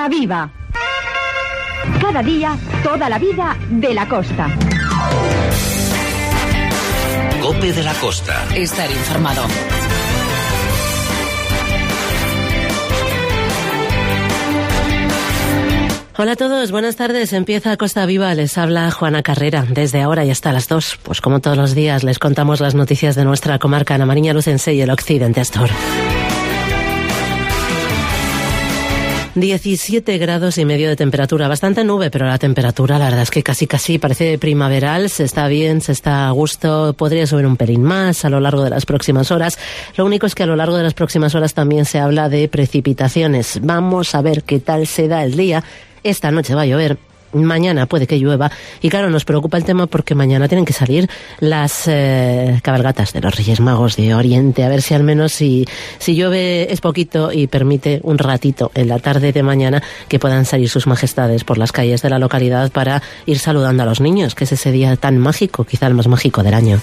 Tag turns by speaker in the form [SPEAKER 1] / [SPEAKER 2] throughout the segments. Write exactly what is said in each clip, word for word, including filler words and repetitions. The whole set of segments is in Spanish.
[SPEAKER 1] Costa Viva. Cada día, toda la vida de la costa.
[SPEAKER 2] COPE de la Costa.
[SPEAKER 3] Estar informado.
[SPEAKER 4] Hola a todos, buenas tardes. Empieza Costa Viva, les habla Juana Carrera. Desde ahora y hasta las dos, pues como todos los días, les contamos las noticias de nuestra comarca, la Mariña Lucense y el Occidente Astor. diecisiete grados y medio de temperatura, bastante nube, pero la temperatura, la verdad es que casi casi parece primaveral, se está bien, se está a gusto, podría subir un pelín más a lo largo de las próximas horas. Lo único es que a lo largo de las próximas horas también se habla de precipitaciones. Vamos a ver qué tal se da el día. Esta noche va a llover. Mañana puede que llueva y claro, nos preocupa el tema porque mañana tienen que salir las eh, cabalgatas de los Reyes Magos de Oriente, a ver si al menos si, si llueve es poquito y permite un ratito en la tarde de mañana que puedan salir sus majestades por las calles de la localidad para ir saludando a los niños, que es ese día tan mágico, quizá el más mágico del año.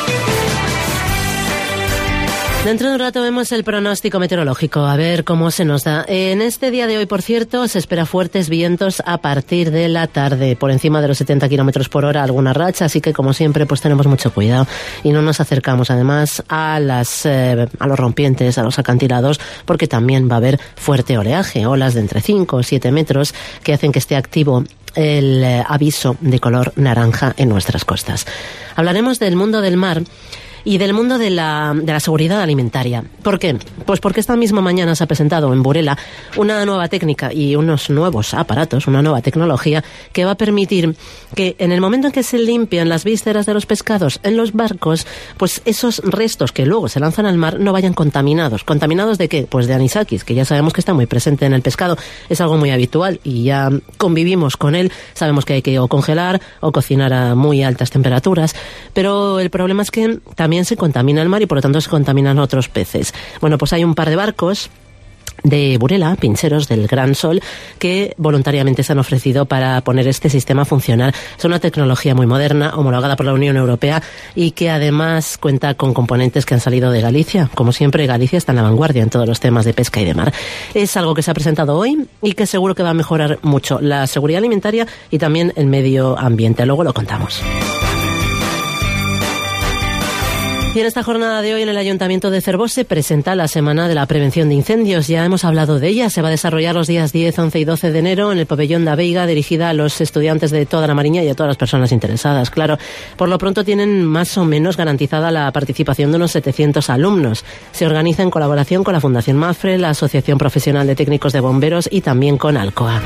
[SPEAKER 4] Dentro de un rato vemos el pronóstico meteorológico, a ver cómo se nos da. En este día de hoy, por cierto, se espera fuertes vientos a partir de la tarde, por encima de los setenta kilómetros por hora, alguna racha, así que como siempre, pues tenemos mucho cuidado y no nos acercamos además a las eh, a los rompientes, a los acantilados, porque también va a haber fuerte oleaje, olas de entre cinco o siete metros que hacen que esté activo el eh, aviso de color naranja en nuestras costas. Hablaremos del mundo del mar y del mundo de la, de la seguridad alimentaria. ¿Por qué? Pues porque esta misma mañana se ha presentado en Burela una nueva técnica y unos nuevos aparatos, una nueva tecnología que va a permitir que en el momento en que se limpian las vísceras de los pescados en los barcos, pues esos restos que luego se lanzan al mar no vayan contaminados. ¿Contaminados de qué? Pues de anisakis, que ya sabemos que está muy presente en el pescado. Es algo muy habitual y ya convivimos con él. Sabemos que hay que o congelar o cocinar a muy altas temperaturas, pero el problema es que también se contamina el mar y por lo tanto se contaminan otros peces. Bueno, pues hay un par de barcos de Burela, pincheros del Gran Sol, que voluntariamente se han ofrecido para poner este sistema a funcionar. Es una tecnología muy moderna, homologada por la Unión Europea y que además cuenta con componentes que han salido de Galicia. Como siempre, Galicia está en la vanguardia en todos los temas de pesca y de mar. Es algo que se ha presentado hoy y que seguro que va a mejorar mucho la seguridad alimentaria y también el medio ambiente. Luego lo contamos. Y en esta jornada de hoy en el Ayuntamiento de Cervós se presenta la Semana de la Prevención de Incendios. Ya hemos hablado de ella. Se va a desarrollar los días diez, once y doce de enero en el pabellón de Veiga, dirigida a los estudiantes de toda la Mariña y a todas las personas interesadas. Claro, por lo pronto tienen más o menos garantizada la participación de unos setecientos alumnos. Se organiza en colaboración con la Fundación Mafre, la Asociación Profesional de Técnicos de Bomberos y también con Alcoa.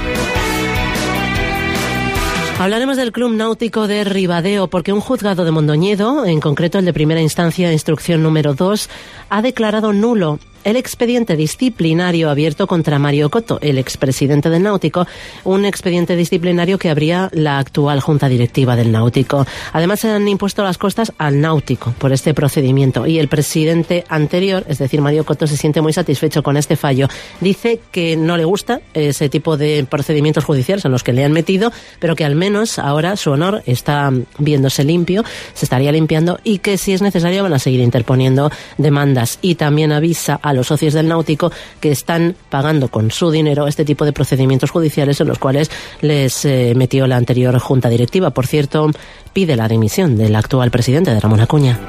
[SPEAKER 4] Hablaremos del Club Náutico de Ribadeo porque un juzgado de Mondoñedo, en concreto el de primera instancia, instrucción número dos, ha declarado nulo el expediente disciplinario abierto contra Mario Coto, el expresidente del Náutico, un expediente disciplinario que abría la actual Junta Directiva del Náutico. Además, se han impuesto las costas al Náutico por este procedimiento y el presidente anterior, es decir, Mario Coto, se siente muy satisfecho con este fallo. Dice que no le gusta ese tipo de procedimientos judiciales en los que le han metido, pero que al menos ahora su honor está viéndose limpio, se estaría limpiando y que si es necesario van a seguir interponiendo demandas. Y también avisa a los socios del Náutico que están pagando con su dinero este tipo de procedimientos judiciales en los cuales les eh, metió la anterior Junta Directiva. Por cierto, pide la dimisión del actual presidente, de Ramón Acuña.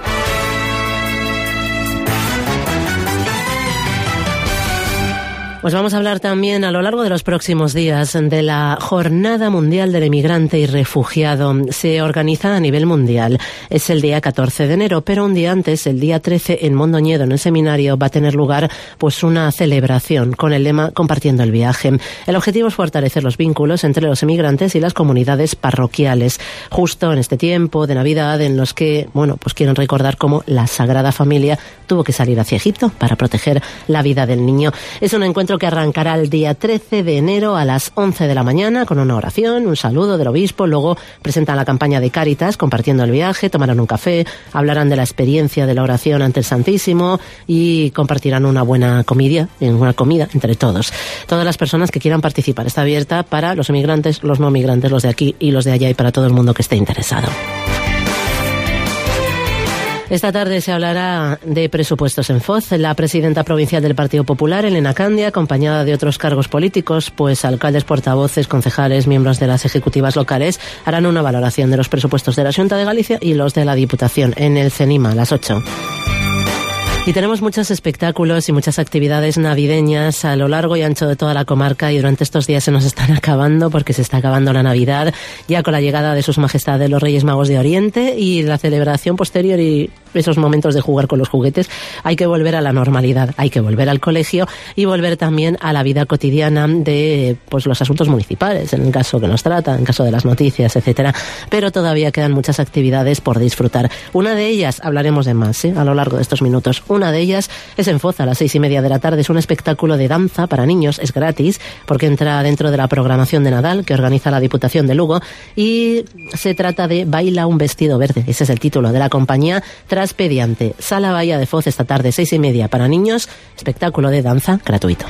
[SPEAKER 4] Pues vamos a hablar también a lo largo de los próximos días de la Jornada Mundial del Emigrante y Refugiado. Se organiza a nivel mundial. Es el día catorce de enero, pero un día antes, el día trece, en Mondoñedo, en el seminario, va a tener lugar pues una celebración con el lema Compartiendo el Viaje. El objetivo es fortalecer los vínculos entre los emigrantes y las comunidades parroquiales, justo en este tiempo de Navidad en los que, bueno, pues quieren recordar cómo la Sagrada Familia tuvo que salir hacia Egipto para proteger la vida del niño. Es un encuentro que arrancará el día trece de enero a las once de la mañana con una oración, un saludo del obispo. Luego presentan la campaña de Cáritas, Compartiendo el Viaje, tomarán un café, hablarán de la experiencia de la oración ante el Santísimo y compartirán una buena comida, una comida entre todos. Todas las personas que quieran participar. Está abierta para los emigrantes, los no migrantes, los de aquí y los de allá y para todo el mundo que esté interesado. Esta tarde se hablará de presupuestos en Foz. La presidenta provincial del Partido Popular, Elena Candia, acompañada de otros cargos políticos, pues alcaldes, portavoces, concejales, miembros de las ejecutivas locales, harán una valoración de los presupuestos de la Xunta de Galicia y los de la Diputación en el CENIMA a las ocho. Y tenemos muchos espectáculos y muchas actividades navideñas a lo largo y ancho de toda la comarca, y durante estos días se nos están acabando porque se está acabando la Navidad, ya con la llegada de sus majestades los Reyes Magos de Oriente y la celebración posterior y esos momentos de jugar con los juguetes. Hay que volver a la normalidad, hay que volver al colegio y volver también a la vida cotidiana de pues los asuntos municipales, en el caso que nos trata, en caso de las noticias, etcétera. Pero todavía quedan muchas actividades por disfrutar. Una de ellas, hablaremos de más ¿eh? a lo largo de estos minutos. Una de ellas es en Foz a las seis y media de la tarde. Es un espectáculo de danza para niños, es gratis porque entra dentro de la programación de Nadal que organiza la Diputación de Lugo, y se trata de Baila un vestido verde. Ese es el título de la compañía Traspediante. Sala Bahía de Foz esta tarde, seis y media para niños, espectáculo de danza gratuito.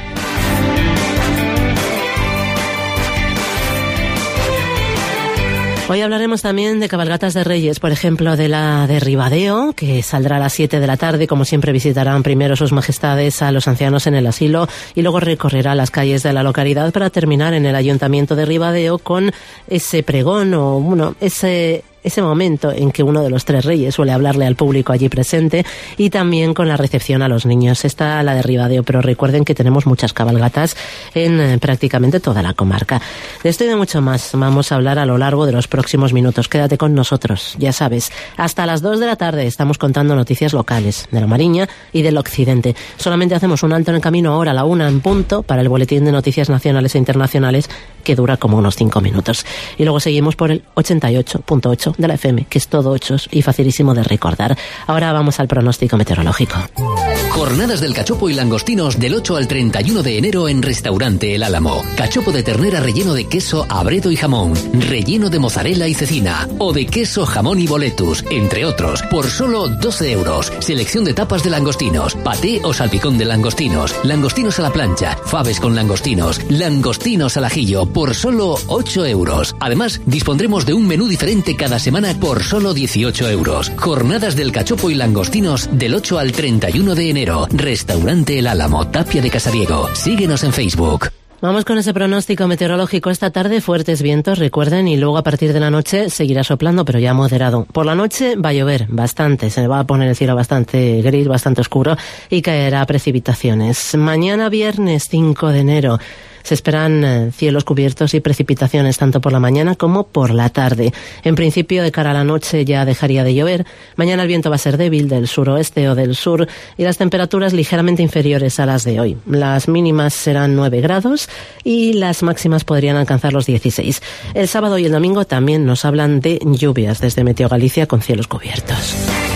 [SPEAKER 4] Hoy hablaremos también de cabalgatas de Reyes, por ejemplo, de la de Ribadeo, que saldrá a las siete de la tarde. Como siempre, visitarán primero sus majestades a los ancianos en el asilo y luego recorrerá las calles de la localidad para terminar en el Ayuntamiento de Ribadeo con ese pregón o, bueno, ese... ese momento en que uno de los tres reyes suele hablarle al público allí presente, y también con la recepción a los niños. Está la de Ribadeo, pero recuerden que tenemos muchas cabalgatas en eh, prácticamente toda la comarca. De esto y de mucho más vamos a hablar a lo largo de los próximos minutos. Quédate con nosotros, ya sabes. Hasta las dos de la tarde estamos contando noticias locales de la Mariña y del Occidente. Solamente hacemos un alto en el camino ahora a la una en punto para el boletín de noticias nacionales e internacionales, que dura como unos cinco minutos. Y luego seguimos por el ochenta y ocho punto ocho de la F M, que es todo ochos y facilísimo de recordar. Ahora vamos al pronóstico meteorológico.
[SPEAKER 2] Jornadas del cachopo y langostinos del ocho al treinta y uno de enero en Restaurante El Álamo. Cachopo de ternera relleno de queso, abredo y jamón, relleno de mozzarella y cecina, o de queso, jamón y boletus, entre otros, por solo doce euros. Selección de tapas de langostinos, paté o salpicón de langostinos, langostinos a la plancha, faves con langostinos, langostinos al ajillo, por solo ocho euros. Además, dispondremos de un menú diferente cada semana por solo dieciocho euros. Jornadas del cachopo y langostinos del ocho al treinta y uno de enero. Restaurante El Álamo, Tapia de Casariego. Síguenos en Facebook.
[SPEAKER 4] Vamos con ese pronóstico meteorológico. Esta tarde fuertes vientos, recuerden, y luego a partir de la noche seguirá soplando, pero ya moderado. Por la noche va a llover bastante, se va a poner el cielo bastante gris, bastante oscuro, y caerá precipitaciones. Mañana viernes cinco de enero se esperan eh, cielos cubiertos y precipitaciones tanto por la mañana como por la tarde. En principio, de cara a la noche ya dejaría de llover. Mañana el viento va a ser débil del suroeste o del sur y las temperaturas ligeramente inferiores a las de hoy. Las mínimas serán nueve grados y las máximas podrían alcanzar los dieciséis. El sábado y el domingo también nos hablan de lluvias desde Meteo Galicia con cielos cubiertos.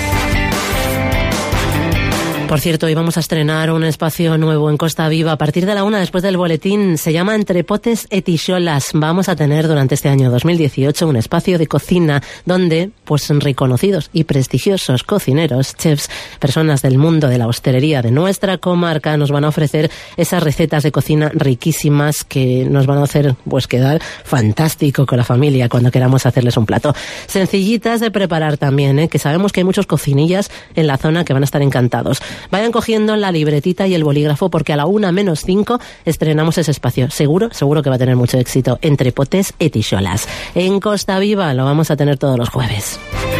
[SPEAKER 4] Por cierto, hoy vamos a estrenar un espacio nuevo en Costa Viva a partir de la una después del boletín. Se llama Entre potes e tixolas. Vamos a tener durante este año dos mil dieciocho un espacio de cocina donde pues reconocidos y prestigiosos cocineros, chefs, personas del mundo de la hostelería de nuestra comarca nos van a ofrecer esas recetas de cocina riquísimas que nos van a hacer pues quedar fantástico con la familia cuando queramos hacerles un plato. Sencillitas de preparar también, ¿eh? Que sabemos que hay muchos cocinillas en la zona que van a estar encantados. Vayan cogiendo la libretita y el bolígrafo porque a la una menos cinco estrenamos ese espacio. Seguro, seguro que va a tener mucho éxito. Entre potes e tixolas. En Costa Viva lo vamos a tener todos los jueves.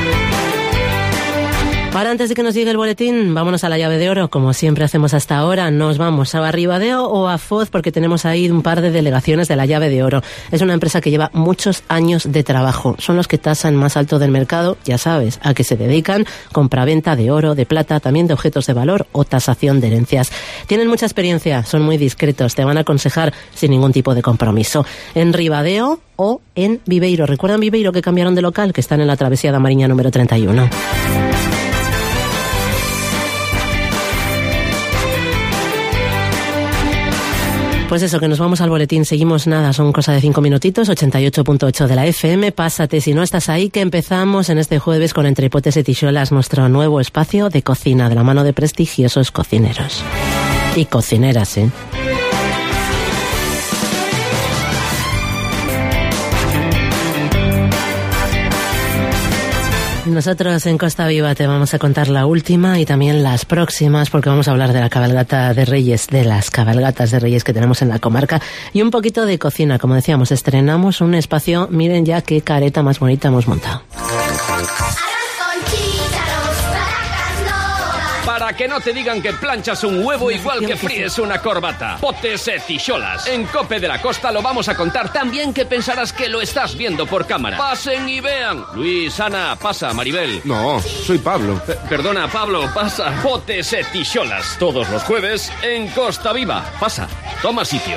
[SPEAKER 4] Ahora, antes de que nos llegue el boletín, vámonos a la llave de oro, como siempre hacemos hasta ahora. Nos vamos a Ribadeo o a Foz porque tenemos ahí un par de delegaciones de la llave de oro. Es una empresa que lleva muchos años de trabajo. Son los que tasan más alto del mercado, ya sabes, a que se dedican compraventa de oro, de plata, también de objetos de valor o tasación de herencias. Tienen mucha experiencia, son muy discretos, te van a aconsejar sin ningún tipo de compromiso. En Ribadeo o en Viveiro. ¿Recuerdan Viveiro que cambiaron de local? Que están en la travesía de Mariña número treinta y uno. Pues eso, que nos vamos al boletín. Seguimos nada, son cosa de cinco minutitos, ochenta y ocho punto ocho de la F M. Pásate si no estás ahí, que empezamos en este jueves con Entre potes e tixolas, nuestro nuevo espacio de cocina de la mano de prestigiosos cocineros. Y cocineras, ¿eh? Nosotros en Costa Viva te vamos a contar la última y también las próximas, porque vamos a hablar de la cabalgata de Reyes, de las cabalgatas de Reyes que tenemos en la comarca, y un poquito de cocina. Como decíamos, estrenamos un espacio. Miren ya qué careta más bonita hemos montado.
[SPEAKER 3] Para que no te digan que planchas un huevo igual que fríes una corbata. Potes e tixolas. En Cope de la Costa lo vamos a contar tan bien que pensarás que lo estás viendo por cámara. Pasen y vean. Luis, Ana, pasa, Maribel.
[SPEAKER 5] No, soy Pablo.
[SPEAKER 3] Eh, perdona, Pablo, pasa. Potes e tixolas. Todos los jueves en Costa Viva. Pasa, toma sitio.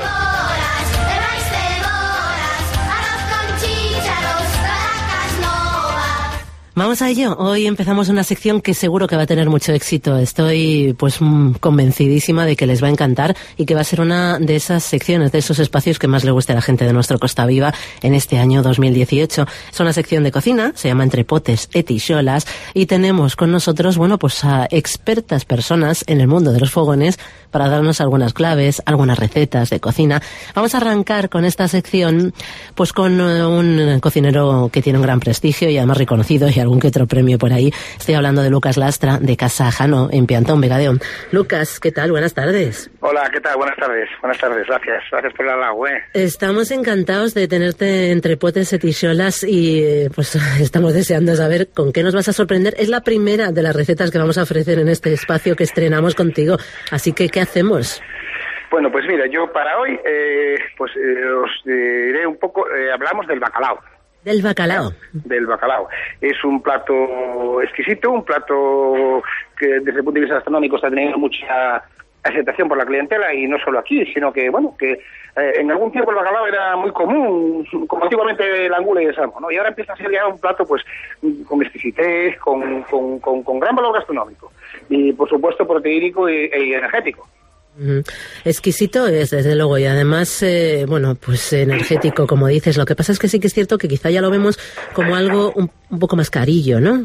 [SPEAKER 4] Vamos a ello. Hoy empezamos una sección que seguro que va a tener mucho éxito. Estoy pues convencidísima de que les va a encantar y que va a ser una de esas secciones, de esos espacios que más le guste a la gente de nuestro Costa Viva en este año dos mil dieciocho. Es una sección de cocina, se llama Entre Potes e Tixolas, y tenemos con nosotros, bueno, pues a expertas personas en el mundo de los fogones para darnos algunas claves, algunas recetas de cocina. Vamos a arrancar con esta sección pues con un cocinero que tiene un gran prestigio y además reconocido, y algún que otro premio por ahí. Estoy hablando de Lucas Lastra, de Casa Jano, en Piantón, Vegadeón. Lucas, ¿qué tal? Buenas tardes.
[SPEAKER 6] Hola, ¿qué tal? Buenas tardes. Buenas tardes, gracias. Gracias por el halago, ¿eh?
[SPEAKER 4] Estamos encantados de tenerte entre Potes e Tixolas y pues estamos deseando saber con qué nos vas a sorprender. Es la primera de las recetas que vamos a ofrecer en este espacio que estrenamos contigo. Así que, ¿qué hacemos?
[SPEAKER 6] Bueno, pues mira, yo para hoy eh, pues eh, os diré un poco, eh, hablamos del bacalao.
[SPEAKER 4] Del bacalao.
[SPEAKER 6] Del bacalao. Es un plato exquisito, un plato que desde el punto de vista gastronómico está teniendo mucha aceptación por la clientela, y no solo aquí, sino que, bueno, que eh, en algún tiempo el bacalao era muy común, como antiguamente el angula y el salmón, ¿no? Y ahora empieza a ser ya un plato, pues, con exquisitez, con, con, con, con gran valor gastronómico, y por supuesto proteínico y, y energético.
[SPEAKER 4] Mm. Exquisito es, desde luego, y además, eh, bueno, pues energético, como dices. Lo que pasa es que sí que es cierto que quizá ya lo vemos como algo un, un poco más carillo, ¿no?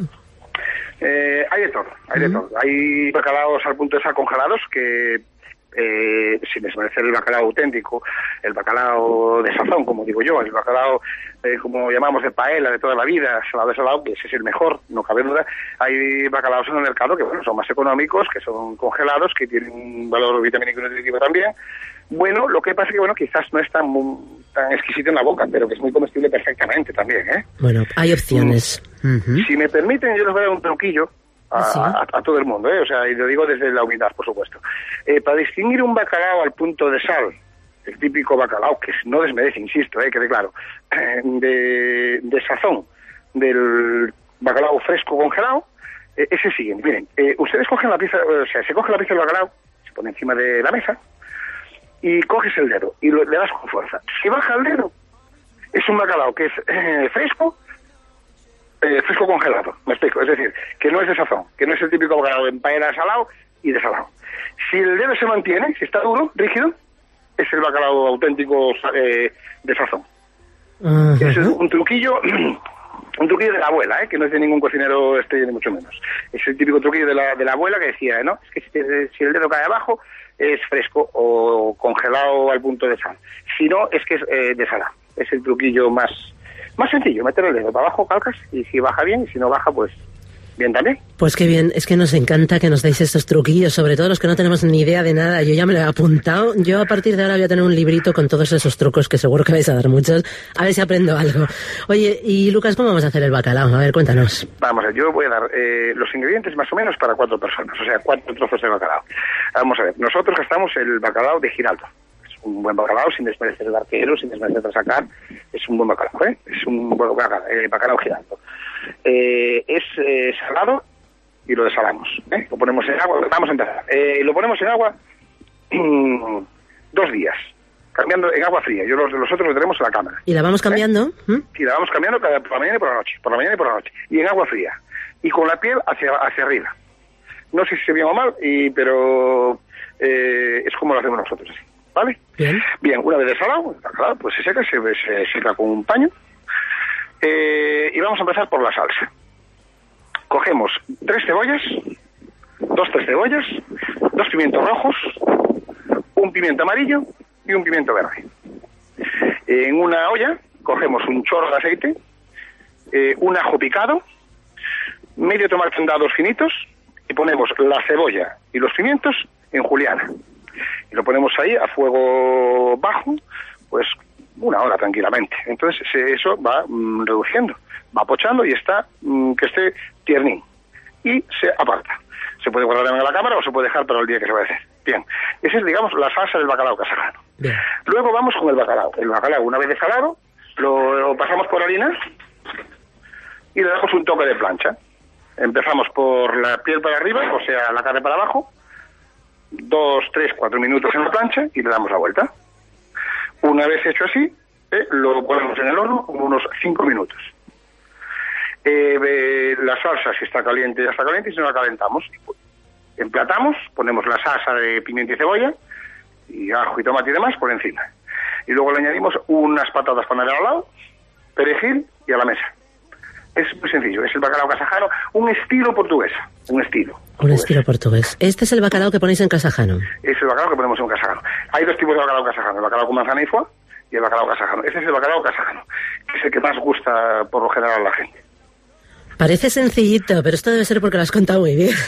[SPEAKER 6] Eh, hay de todo, hay de mm. todo. Hay bacalaos al punto de estar congelados que, eh, sin desmerecer el bacalao auténtico, el bacalao de sazón, como digo yo, el bacalao, eh, como llamamos, de paella de toda la vida, salado de salado, que ese es el mejor, no cabe duda. Hay bacalaos en el mercado que, bueno, son más económicos, que son congelados, que tienen un valor vitamínico y nutritivo también. Bueno, lo que pasa es que, bueno, quizás no es tan, tan exquisito en la boca, pero que es muy comestible perfectamente también, ¿eh?
[SPEAKER 4] Bueno, hay opciones.
[SPEAKER 6] Mm. Uh-huh. Si me permiten, yo les voy a dar un truquillo a, ¿sí? a, a todo el mundo, ¿eh? O sea, y lo digo desde la humildad, por supuesto. Eh, para distinguir un bacalao al punto de sal, el típico bacalao, que no desmerece, insisto, eh, quede claro, eh, de, de sazón del bacalao fresco congelado, eh, es el siguiente. Miren, eh, ustedes cogen la pieza, o sea, se coge la pieza del bacalao, se pone encima de la mesa, y coges el dedo y lo, le das con fuerza. Si baja el dedo, es un bacalao que es eh, fresco, eh, fresco congelado, me explico. Es decir, que no es de sazón, que no es el típico bacalao en paella salado y de salado. Si el dedo se mantiene, si está duro, rígido, es el bacalao auténtico eh, de sazón. Uh-huh. Es un truquillo, un truquillo de la abuela, ¿eh? Que no es de ningún cocinero este, ni mucho menos. Es el típico truquillo de la, de la abuela que decía, ¿no? Es que si, si el dedo cae abajo, es fresco o congelado al punto de sal. Si no, es que es eh, de salado. Es el truquillo más, más sencillo, meter el dedo para abajo, calcas, y si baja bien, y si no baja, pues bien también.
[SPEAKER 4] Pues qué bien, es que nos encanta que nos deis estos truquillos, sobre todo los que no tenemos ni idea de nada. Yo ya me lo he apuntado. Yo a partir de ahora voy a tener un librito con todos esos trucos que seguro que vais a dar muchos. A ver si aprendo algo. Oye, y Lucas, ¿cómo vamos a hacer el bacalao? A ver, cuéntanos.
[SPEAKER 6] Vamos a ver, yo voy a dar eh, los ingredientes más o menos para cuatro personas, o sea, cuatro trozos de bacalao. Vamos a ver, nosotros gastamos el bacalao de Giraldo. Es un buen bacalao, sin desmerecer el arquero, sin desmerecer el sacar. Es un buen bacalao, ¿eh? Es un buen bacalao, eh, bacalao Giraldo. Eh, es eh, salado y lo desalamos, ¿eh? Lo ponemos en agua, vamos a empezar. Eh, lo ponemos en agua mmm, dos días, cambiando en agua fría. Yo los, los otros lo tenemos en la cámara.
[SPEAKER 4] ¿Y la vamos cambiando?
[SPEAKER 6] ¿Eh? ¿Mm? Y la vamos cambiando cada, por la mañana y por la noche, por la mañana y por la noche. Y en agua fría. Y con la piel hacia, hacia arriba. No sé si se bien o mal, y, pero eh, es como lo hacemos nosotros, así. ¿Vale?
[SPEAKER 4] Bien.
[SPEAKER 6] Bien, una vez desalado, claro, pues se seca, se, se seca con un paño. Eh, y vamos a empezar por la salsa. Cogemos tres cebollas, dos tres cebollas, dos pimientos rojos, un pimiento amarillo y un pimiento verde. En una olla cogemos un chorro de aceite, eh, un ajo picado, medio tomate en dados finitos y ponemos la cebolla y los pimientos en juliana. Y lo ponemos ahí a fuego bajo, pues una hora tranquilamente. Entonces eso va mmm, reduciendo, va pochando y está mmm, que esté tiernín. Y se aparta. Se puede guardar en la cámara o se puede dejar para el día que se va a hacer. Bien, esa es, digamos, la salsa del bacalao casajano. Bien. Luego vamos con el bacalao. El bacalao, una vez desalado, lo, lo pasamos por harina y le damos un toque de plancha. Empezamos por la piel para arriba, o sea, la carne para abajo, dos, tres, cuatro minutos en la plancha y le damos la vuelta. Una vez hecho así, eh, lo ponemos en el horno unos cinco minutos. Eh, eh, la salsa, si está caliente, ya está caliente, y si no la calentamos, emplatamos, ponemos la salsa de pimienta y cebolla, y ajo y tomate y demás por encima. Y luego le añadimos unas patatas panaderas al lado, perejil y a la mesa. Es muy sencillo, es el bacalao casajano, un estilo portugués, un estilo.
[SPEAKER 4] Un estilo portugués. Este es el bacalao que ponéis en casajano.
[SPEAKER 6] Es el bacalao que ponemos en casajano. Hay dos tipos de bacalao casajano, el bacalao con manzana y foie y el bacalao casajano. Este es el bacalao casajano, que es el que más gusta por lo general a la gente.
[SPEAKER 4] Parece sencillito, pero esto debe ser porque lo has contado muy bien.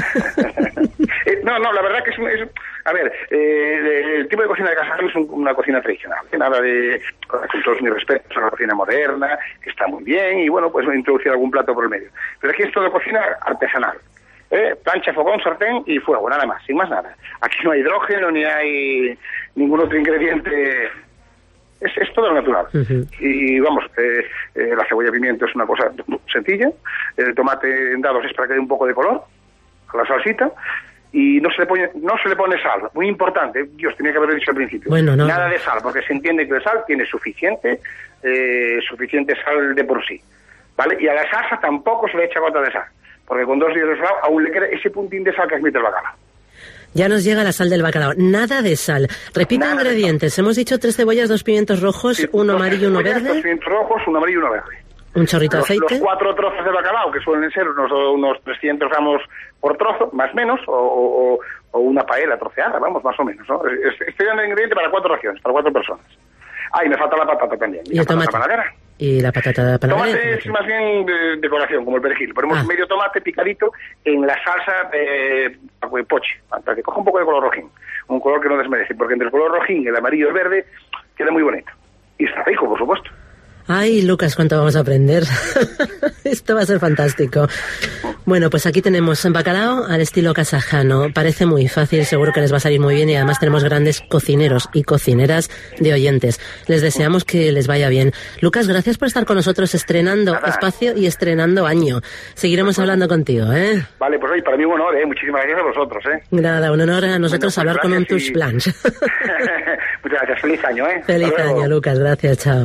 [SPEAKER 6] eh, no, no, la verdad que es... es a ver, eh, el tipo de cocina de casajano es un, una cocina tradicional. ¿eh? Nada de... Con todos mis respetos a la cocina moderna, que está muy bien, y bueno, pues introducir algún plato por el medio. Pero aquí es todo cocina artesanal. ¿eh? Plancha, fogón, sartén y fuego, nada más, sin más nada. Aquí no hay hidrógeno, ni hay ningún otro ingrediente... Es, es todo natural. Uh-huh. Y, y vamos, eh, eh, la cebolla y pimiento es una cosa sencilla. El tomate en dados es para que dé un poco de color a la salsita. Y no se le pone no se le pone sal. Muy importante. Dios, tenía que haberlo dicho al principio.
[SPEAKER 4] Bueno, no,
[SPEAKER 6] Nada
[SPEAKER 4] no.
[SPEAKER 6] de sal, porque se entiende que el sal tiene suficiente eh, suficiente sal de por sí. ¿Vale? Y a la salsa tampoco se le echa gota de sal. Porque con dos días de sal aún le queda ese puntín de sal que admite el bacalao.
[SPEAKER 4] Ya nos llega la sal del bacalao. Nada de sal. Repita Nada ingredientes. Hemos dicho tres cebollas, dos pimientos rojos, sí, uno amarillo y uno verde.
[SPEAKER 6] Dos pimientos rojos, uno amarillo y uno verde.
[SPEAKER 4] Un chorrito
[SPEAKER 6] los,
[SPEAKER 4] de aceite.
[SPEAKER 6] Los cuatro trozos de bacalao, que suelen ser unos, unos trescientos gramos por trozo, más o menos, o, o, o una paella troceada, vamos, más o menos, ¿no? Estoy dando ingrediente para cuatro raciones, para cuatro personas. Ah, y me falta la patata también.
[SPEAKER 4] Y, y el tomate. Panadera. Y la patata panadera.
[SPEAKER 6] Tomate es más bien de decoración, como el perejil. Ponemos ah. medio tomate picadito en la salsa de poche, para que coja un poco de color rojín. Un color que no desmerece, porque entre el color rojín, el amarillo y el verde, queda muy bonito. Y está rico, por supuesto.
[SPEAKER 4] Ay, Lucas, cuánto vamos a aprender. Esto va a ser fantástico. Bueno, pues aquí tenemos bacalao al estilo casajano. Parece muy fácil, seguro que les va a salir muy bien y además tenemos grandes cocineros y cocineras de oyentes. Les deseamos que les vaya bien. Lucas, gracias por estar con nosotros estrenando Nada. espacio y estrenando año. Seguiremos hablando contigo, ¿eh?
[SPEAKER 6] Vale, pues hoy para mí un honor, ¿eh? Muchísimas gracias a vosotros, ¿eh?
[SPEAKER 4] Nada, un honor a nosotros bueno, pues hablar con un Touch y... Blanche.
[SPEAKER 6] Muchas gracias, feliz año, ¿eh?
[SPEAKER 4] Feliz año, Lucas, gracias, chao.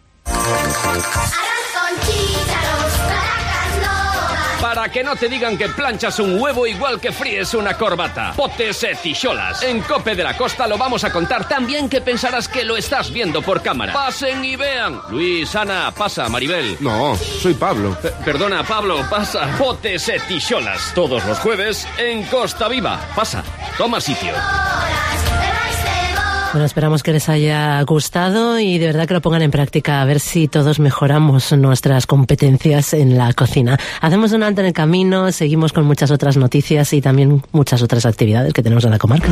[SPEAKER 3] Para que no te digan que planchas un huevo igual que fríes una corbata. Potes e tixolas. En Cope de la Costa lo vamos a contar tan bien que pensarás que lo estás viendo por cámara. Pasen y vean. Luis, Ana, pasa, Maribel.
[SPEAKER 5] No, soy Pablo.
[SPEAKER 3] P- perdona, Pablo, pasa. Potes e tixolas. Todos los jueves en Costa Viva. Pasa, toma sitio.
[SPEAKER 4] Bueno, esperamos que les haya gustado y de verdad que lo pongan en práctica, a ver si todos mejoramos nuestras competencias en la cocina. Hacemos un alto en el camino, seguimos con muchas otras noticias y también muchas otras actividades que tenemos en la comarca.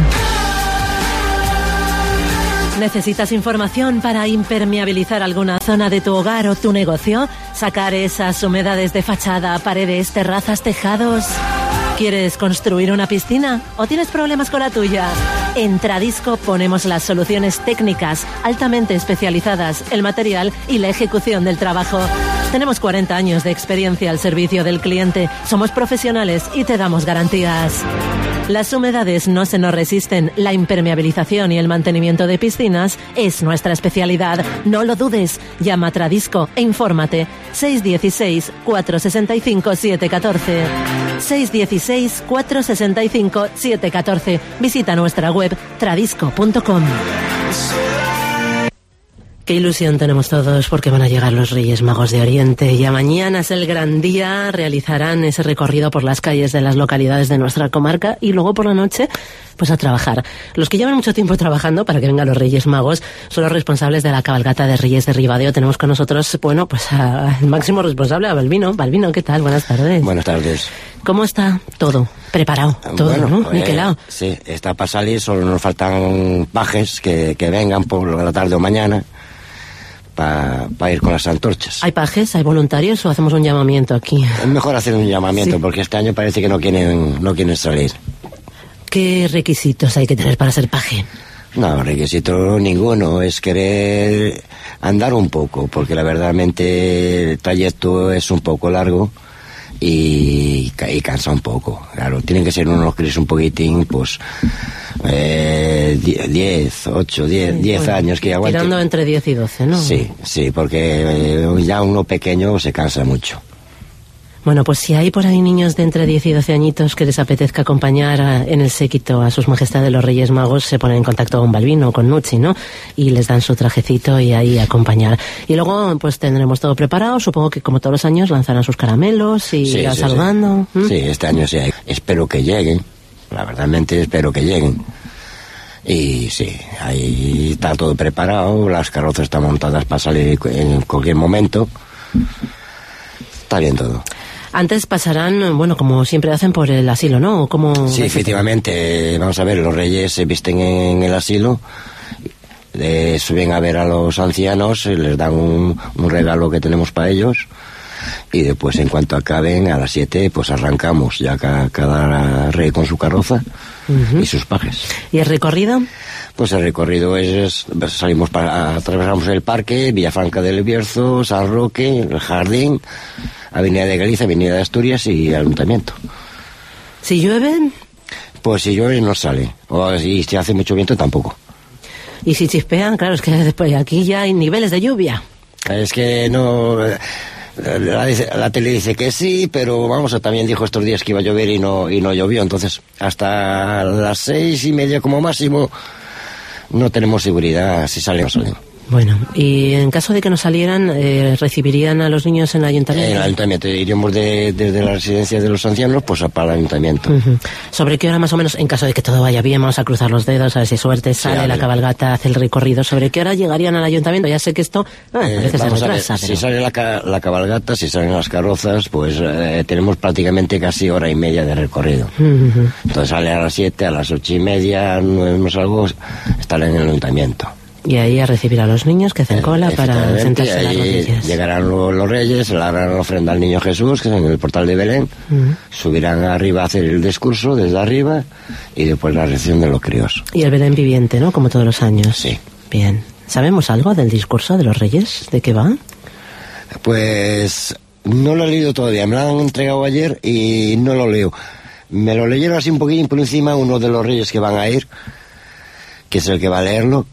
[SPEAKER 4] ¿Necesitas información para impermeabilizar alguna zona de tu hogar o tu negocio? ¿Sacar esas humedades de fachada, paredes, terrazas, tejados? ¿Quieres construir una piscina o tienes problemas con la tuya? En Tradisco ponemos las soluciones técnicas altamente especializadas, el material y la ejecución del trabajo. Tenemos cuarenta años de experiencia al servicio del cliente. Somos profesionales y te damos garantías. Las humedades no se nos resisten. La impermeabilización y el mantenimiento de piscinas es nuestra especialidad. No lo dudes. Llama a Tradisco e infórmate. seis uno seis, cuatro seis cinco, siete uno cuatro. seis uno seis, cuatro seis cinco, siete uno cuatro. Visita nuestra web tradisco punto com. Qué ilusión tenemos todos porque van a llegar los Reyes Magos de Oriente. Ya mañana es el gran día, realizarán ese recorrido por las calles de las localidades de nuestra comarca y luego por la noche, pues a trabajar. Los que llevan mucho tiempo trabajando para que vengan los Reyes Magos son los responsables de la cabalgata de Reyes de Ribadeo. Tenemos con nosotros, bueno, pues al máximo responsable, a Balbino. Balbino, ¿qué tal? Buenas tardes.
[SPEAKER 5] Buenas tardes.
[SPEAKER 4] ¿Cómo está todo? Preparado, todo,
[SPEAKER 5] bueno,
[SPEAKER 4] ¿no?
[SPEAKER 5] Pues,
[SPEAKER 4] Niquelado.
[SPEAKER 5] Sí, está para salir, solo nos faltan pajes que, que vengan por la tarde o mañana para pa ir con las antorchas.
[SPEAKER 4] ¿Hay pajes? ¿Hay voluntarios o hacemos un llamamiento aquí?
[SPEAKER 5] Es mejor hacer un llamamiento,
[SPEAKER 4] sí,
[SPEAKER 5] porque este año parece que no quieren, no quieren salir.
[SPEAKER 4] ¿Qué requisitos hay que tener para ser paje?
[SPEAKER 5] No, requisito ninguno, es querer andar un poco, porque la verdadmente el trayecto es un poco largo y, y cansa un poco. Claro, tienen que ser unos que es un poquitín, pues, eh, diez, ocho, diez, diez bueno, años que aguanten.
[SPEAKER 4] Tirando entre diez y doce, ¿no?
[SPEAKER 5] Sí, sí, porque eh, ya uno pequeño se cansa mucho.
[SPEAKER 4] Bueno, pues si hay por ahí niños de entre diez y doce añitos que les apetezca acompañar a, en el séquito a sus majestades los Reyes Magos, se ponen en contacto con Balbino o con Nucci, ¿no? Y les dan su trajecito y ahí acompañar. Y luego, pues tendremos todo preparado. Supongo que como todos los años lanzarán sus caramelos y
[SPEAKER 5] sí,
[SPEAKER 4] irán
[SPEAKER 5] sí,
[SPEAKER 4] saludando.
[SPEAKER 5] Sí.
[SPEAKER 4] ¿Mm?
[SPEAKER 5] sí, este año sí. Espero que lleguen. La verdadmente espero que lleguen. Y sí, ahí está todo preparado. Las carrozas están montadas para salir en cualquier momento. Está bien todo.
[SPEAKER 4] Antes pasarán, bueno, como siempre hacen, por el asilo, ¿no? ¿Cómo
[SPEAKER 5] sí, efectivamente. Vamos a ver, los reyes se visten en el asilo, eh, suben a ver a los ancianos, les dan un, un regalo que tenemos para ellos, y después, en cuanto acaben, a las siete, pues arrancamos ya cada, cada rey con su carroza uh-huh. y sus pajes.
[SPEAKER 4] ¿Y el recorrido?
[SPEAKER 5] Pues el recorrido es, es salimos para, atravesamos el parque, Villafranca del Bierzo, San Roque, el Jardín, Avenida de Galicia, Avenida de Asturias y el Ayuntamiento.
[SPEAKER 4] ¿Si llueve?
[SPEAKER 5] Pues si llueve no sale, o si, si hace mucho viento tampoco.
[SPEAKER 4] ¿Y si chispean? Claro, es que después aquí ya hay niveles de lluvia.
[SPEAKER 5] Es que no... La, la tele dice que sí, pero vamos, también dijo estos días que iba a llover y no, y no llovió, entonces hasta las seis y media como máximo no tenemos seguridad si sale o no sale.
[SPEAKER 4] Bueno, y en caso de que no salieran, eh, ¿recibirían a los niños en el ayuntamiento?
[SPEAKER 5] En el ayuntamiento, iríamos de, desde la residencia de los ancianos pues a, para el ayuntamiento.
[SPEAKER 4] Uh-huh. ¿Sobre qué hora más o menos, en caso de que todo vaya bien, vamos a cruzar los dedos, a ver si suerte, sale sí, la cabalgata, hace el recorrido, ¿sobre qué hora llegarían al ayuntamiento? Ya sé que esto ah, eh, parece se retrasa. Ver, pero...
[SPEAKER 5] Si sale la, la cabalgata, si salen las carrozas, pues eh, tenemos prácticamente casi hora y media de recorrido. Uh-huh. Entonces sale a las siete, a las ocho y media, no algo, estarán en el ayuntamiento.
[SPEAKER 4] Y ahí a recibir a los niños que hacen cola para sentarse a las rodillas.
[SPEAKER 5] Llegarán los, los reyes, le harán la ofrenda al niño Jesús, que es en el portal de Belén, uh-huh. subirán arriba a hacer el discurso desde arriba y después la recepción de los críos.
[SPEAKER 4] Y el Belén viviente, ¿no? Como todos los años.
[SPEAKER 5] Sí.
[SPEAKER 4] Bien. ¿Sabemos algo del discurso de los reyes? ¿De qué va?
[SPEAKER 5] Pues no lo he leído todavía, me lo han entregado ayer y no lo leo. Me lo leyeron así un poquín por encima uno de los reyes que van a ir, que es el que va a leerlo.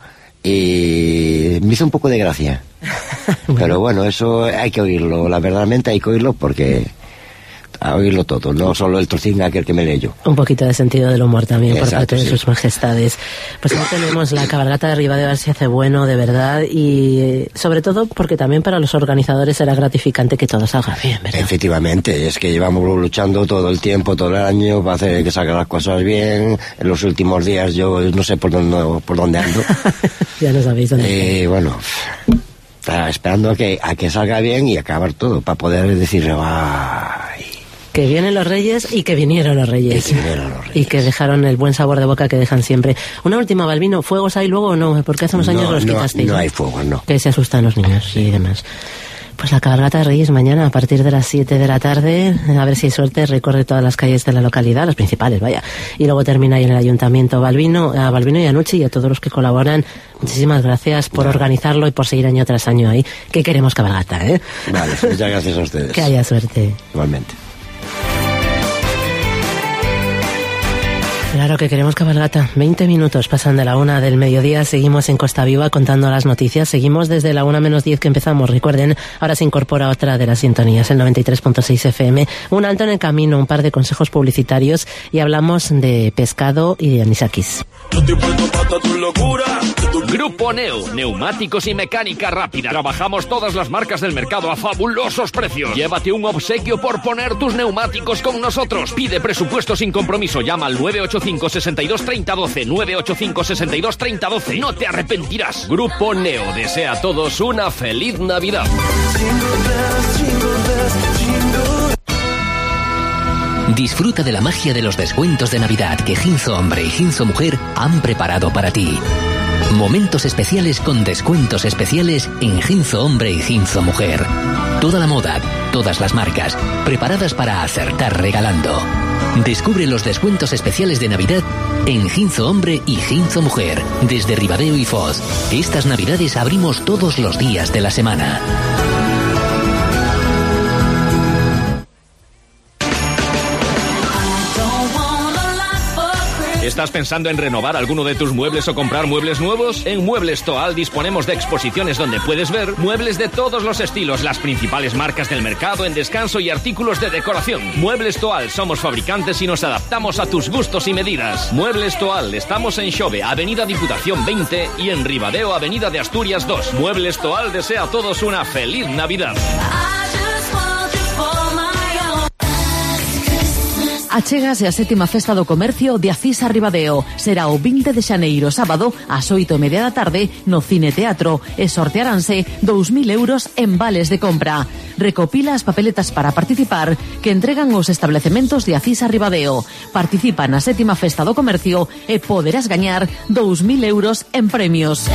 [SPEAKER 5] Y me hizo un poco de gracia. Bueno. Pero bueno, eso hay que oírlo, la verdadmente hay que oírlo porque a oírlo todo, no solo el trocín aquel que me leyó.
[SPEAKER 4] Un poquito de sentido del humor también. Exacto, por parte de
[SPEAKER 5] sí.
[SPEAKER 4] sus majestades. Pues ya tenemos la cabalgata de Ribadeo, a ver si hace bueno de verdad y sobre todo porque también para los organizadores será gratificante que todo salga bien, ¿verdad?
[SPEAKER 5] Efectivamente, es que llevamos luchando todo el tiempo, todo el año para hacer que salgan las cosas bien. En los últimos días yo no sé por dónde, por dónde ando.
[SPEAKER 4] Ya lo sabéis dónde.
[SPEAKER 5] Y eh, bueno, estaba esperando a que, a que salga bien y acabar todo para poder decir ¡ay!
[SPEAKER 4] Que vienen los reyes y que vinieron los reyes.
[SPEAKER 5] Y que vinieron los reyes.
[SPEAKER 4] Y que dejaron el buen sabor de boca que dejan siempre. Una última, Balbino, ¿fuegos hay luego o no? Porque hace unos años
[SPEAKER 5] no,
[SPEAKER 4] los
[SPEAKER 5] no,
[SPEAKER 4] quitasteis.
[SPEAKER 5] No hay fuegos, no.
[SPEAKER 4] Que se asustan los niños sí. y demás. Pues la cabalgata de Reyes mañana a partir de las siete de la tarde, a ver si hay suerte, recorre todas las calles de la localidad, las principales, vaya. Y luego termina ahí en el ayuntamiento. Balbino, a Balbino y a Nucci y a todos los que colaboran, muchísimas gracias por vale. organizarlo y por seguir año tras año ahí. Que queremos cabalgata, ¿eh?
[SPEAKER 5] Vale, muchas gracias a ustedes.
[SPEAKER 4] Que haya suerte.
[SPEAKER 5] Igualmente.
[SPEAKER 4] Claro que queremos cabalgata. veinte minutos pasan de la una del mediodía. Seguimos en Costa Viva contando las noticias. Seguimos desde la una menos diez que empezamos. Recuerden, ahora se incorpora otra de las sintonías, el noventa y tres punto seis F M. Un alto en el camino, un par de consejos publicitarios y hablamos de pescado y de anisakis.
[SPEAKER 3] Grupo Neo, neumáticos y mecánica rápida. Trabajamos todas las marcas del mercado a fabulosos precios. Llévate un obsequio por poner tus neumáticos con nosotros. Pide presupuesto sin compromiso. Llama al nueve ocho cinco, seis dos, tres cero uno dos. nueve ocho cinco, seis dos, tres cero uno dos. No te arrepentirás. Grupo Neo desea a todos una feliz Navidad.
[SPEAKER 2] Disfruta de la magia de los descuentos de Navidad que Ginzo Hombre y Ginzo Mujer han preparado para ti. Momentos especiales con descuentos especiales en Ginzo Hombre y Ginzo Mujer. Toda la moda, todas las marcas, preparadas para acertar regalando. Descubre los descuentos especiales de Navidad en Ginzo Hombre y Ginzo Mujer, desde Ribadeo y Foz. Estas Navidades abrimos todos los días de la semana.
[SPEAKER 3] ¿Estás pensando en renovar alguno de tus muebles o comprar muebles nuevos? En Muebles Toal disponemos de exposiciones donde puedes ver muebles de todos los estilos, las principales marcas del mercado en descanso y artículos de decoración. Muebles Toal, somos fabricantes y nos adaptamos a tus gustos y medidas. Muebles Toal, estamos en Xove, Avenida Diputación veinte y en Ribadeo, Avenida de Asturias dos. Muebles Toal desea a todos una feliz Navidad.
[SPEAKER 7] Achégase a sétima festa do comercio de Acisa Ribadeo. Será o vinte de xaneiro, sábado, ás oito e media da tarde, no Cine Teatro, e sortearánse dous mil euros en vales de compra. Recopila as papeletas para participar que entregan os establecementos de Acisa Ribadeo. Participa na sétima festa do comercio e poderás gañar dous mil euros en premios.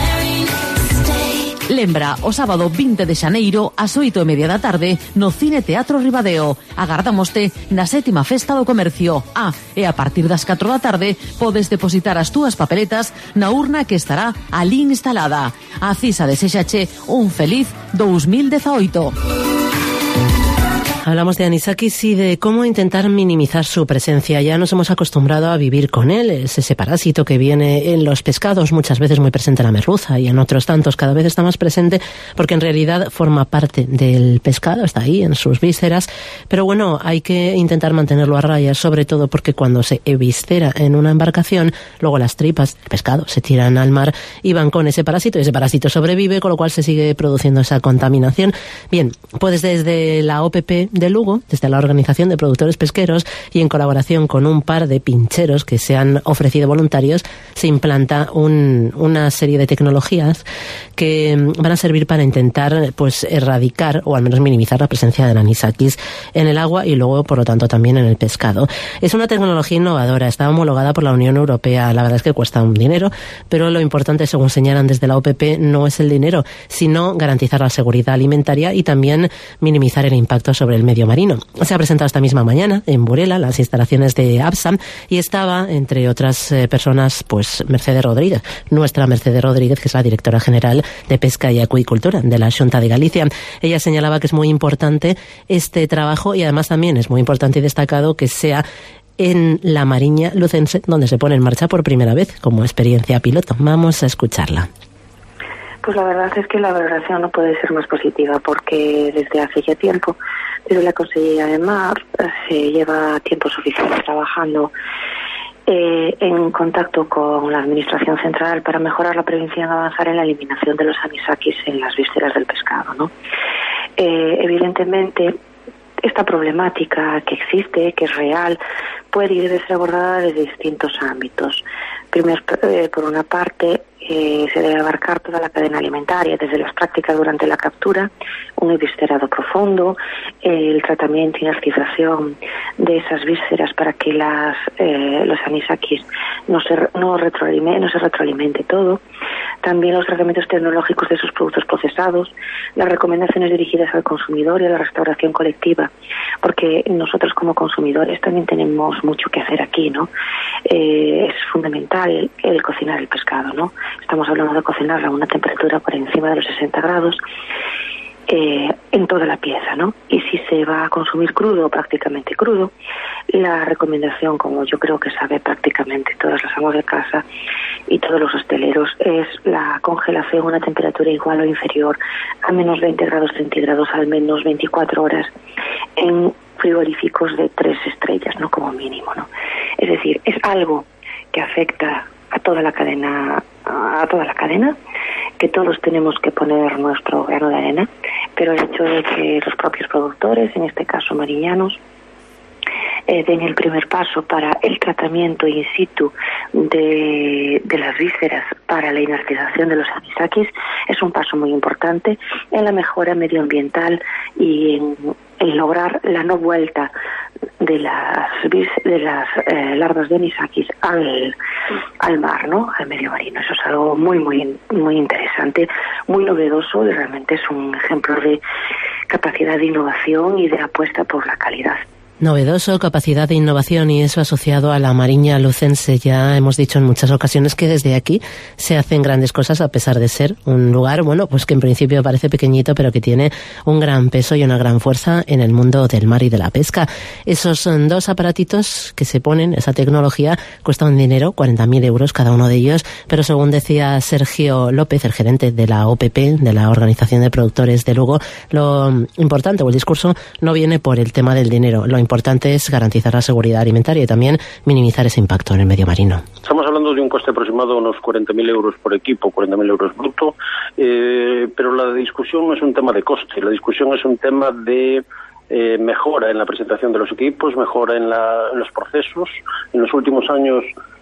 [SPEAKER 7] Lembra, o sábado vinte de xaneiro, ás oito e media da tarde, no Cine Teatro Ribadeo. Agardámoste na sétima festa do comercio. Ah, e a partir das catro da tarde podes depositar as túas papeletas na urna que estará ali instalada. A Cisa deséxache un feliz dous mil dezaoito.
[SPEAKER 4] Hablamos de anisakis y de cómo intentar minimizar su presencia. Ya nos hemos acostumbrado a vivir con él. Es ese parásito que viene en los pescados, muchas veces muy presente en la merluza y en otros tantos. Cada vez está más presente porque en realidad forma parte del pescado, está ahí en sus vísceras. Pero bueno, hay que intentar mantenerlo a raya, sobre todo porque cuando se eviscera en una embarcación, luego las tripas del pescado se tiran al mar y van con ese parásito y ese parásito sobrevive, con lo cual se sigue produciendo esa contaminación. Bien, pues desde la O P P de Lugo, desde la Organización de Productores Pesqueros y en colaboración con un par de pincheros que se han ofrecido voluntarios, se implanta un, una serie de tecnologías que van a servir para intentar pues erradicar o al menos minimizar la presencia de anisakis en el agua y luego por lo tanto también en el pescado. Es una tecnología innovadora, está homologada por la Unión Europea. La verdad es que cuesta un dinero, pero lo importante, según señalan desde la O P P, no es el dinero, sino garantizar la seguridad alimentaria y también minimizar el impacto sobre el medio marino. Se ha presentado esta misma mañana en Burela, las instalaciones de APSAM, y estaba, entre otras eh, personas, pues Mercedes Rodríguez, nuestra Mercedes Rodríguez, que es la directora general de Pesca y Acuicultura de la Xunta de Galicia. Ella señalaba que es muy importante este trabajo y además también es muy importante y destacado que sea en la Mariña Lucense, donde se pone en marcha por primera vez como experiencia piloto. Vamos a escucharla.
[SPEAKER 8] Pues la verdad es que la valoración no puede ser más positiva porque desde hace ya tiempo, desde la Consellería de Mar, se lleva tiempo suficiente trabajando eh, en contacto con la Administración Central para mejorar la prevención y avanzar en la eliminación de los anisakis en las vísceras del pescado, ¿no? Eh, evidentemente, esta problemática que existe, que es real, puede y debe ser abordada desde distintos ámbitos. Primero, eh, por una parte, eh, se debe abarcar toda la cadena alimentaria, desde las prácticas durante la captura, un eviscerado profundo, eh, el tratamiento y narcización de esas vísceras para que las, eh, los anisakis no se, no, retroalimente, no se retroalimente todo. También los tratamientos tecnológicos de esos productos procesados, las recomendaciones dirigidas al consumidor y a la restauración colectiva, porque nosotros como consumidores también tenemos mucho que hacer aquí, ¿no? Eh, es fundamental el, el cocinar el pescado, ¿no? Estamos hablando de cocinarlo a una temperatura por encima de los sesenta grados eh, en toda la pieza, ¿no? Y si se va a consumir crudo, prácticamente crudo, la recomendación, como yo creo que sabe prácticamente todas las amas de casa y todos los hosteleros, es la congelación a una temperatura igual o inferior a menos veinte grados centígrados al menos veinticuatro horas en frigoríficos de tres estrellas, ¿no? Como mínimo, ¿no? Es decir, es algo que afecta a toda la cadena, a toda la cadena, que todos tenemos que poner nuestro grano de arena, pero el hecho de que los propios productores, en este caso mariñanos, eh, den el primer paso para el tratamiento in situ de, de las vísceras para la inertización de los anisakis, es un paso muy importante en la mejora medioambiental y en, en lograr la no vuelta de las de las eh, larvas de anisakis al al mar, ¿no? Al medio marino. Eso es algo muy muy muy interesante, muy novedoso, y realmente es un ejemplo de capacidad de innovación y de apuesta por la calidad.
[SPEAKER 4] Novedoso, capacidad de innovación, y eso asociado a la Mariña Lucense. Ya hemos dicho en muchas ocasiones que desde aquí se hacen grandes cosas, a pesar de ser un lugar, bueno, pues que en principio parece pequeñito, pero que tiene un gran peso y una gran fuerza en el mundo del mar y de la pesca. Esos son dos aparatitos que se ponen, esa tecnología, cuesta un dinero, cuarenta mil euros cada uno de ellos, pero según decía Sergio López, el gerente de la O P P, de la Organización de Productores de Lugo, lo importante o el discurso no viene por el tema del dinero. Lo importante es garantizar la seguridad alimentaria y también minimizar ese impacto en el medio marino.
[SPEAKER 9] Estamos hablando de un coste aproximado de unos cuarenta mil euros por equipo, cuarenta mil euros bruto, eh, pero la discusión no es un tema de coste, la discusión es un tema de eh, mejora en la presentación de los equipos, mejora en, la, en los procesos. En los últimos años,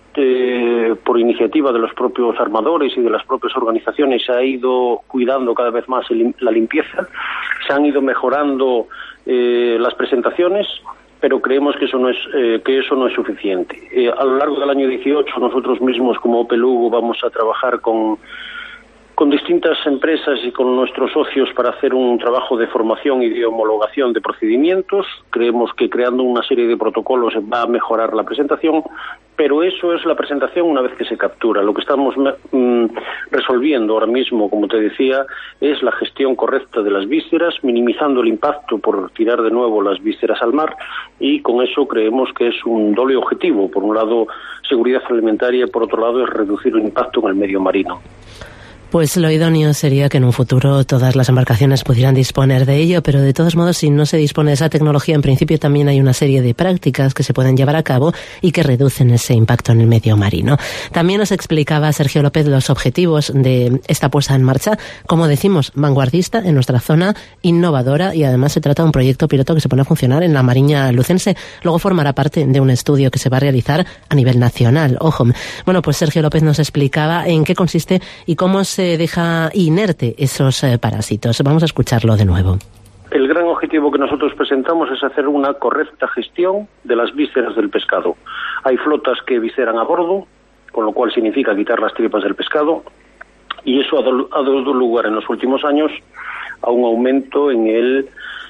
[SPEAKER 9] eh, por iniciativa de los propios armadores y de las propias organizaciones, se ha ido cuidando cada vez más el, la limpieza, se han ido mejorando eh, las presentaciones, pero creemos que eso no es eh, que eso no es suficiente. Eh, a lo largo del año dieciocho, nosotros mismos como O P Lugo vamos a trabajar con con distintas empresas y con nuestros socios para hacer un trabajo de formación y de homologación de procedimientos. Creemos que creando una serie de protocolos va a mejorar la presentación, pero eso es la presentación una vez que se captura. Lo que estamos mm, resolviendo ahora mismo, como te decía, es la gestión correcta de las vísceras, minimizando el impacto por tirar de nuevo las vísceras al mar, y con eso creemos que es un doble objetivo. Por un lado, seguridad alimentaria, y por otro lado, es reducir el impacto en el medio marino.
[SPEAKER 4] Pues lo idóneo sería que en un futuro todas las embarcaciones pudieran disponer de ello, pero de todos modos, si no se dispone de esa tecnología, en principio también hay una serie de prácticas que se pueden llevar a cabo y que reducen ese impacto en el medio marino. También nos explicaba Sergio López los objetivos de esta puesta en marcha, como decimos, vanguardista en nuestra zona, innovadora, y además se trata de un proyecto piloto que se pone a funcionar en la Mariña Lucense. Luego formará parte de un estudio que se va a realizar a nivel nacional. Ojo. Bueno, pues Sergio López nos explicaba en qué consiste y cómo se se deja inerte esos eh, parásitos. Vamos a escucharlo de nuevo.
[SPEAKER 9] El gran objetivo que nosotros presentamos es hacer una correcta gestión de las vísceras del pescado. Hay flotas que visceran a bordo, con lo cual significa quitar las tripas del pescado, y eso ha dado lugar en los últimos años a un aumento en el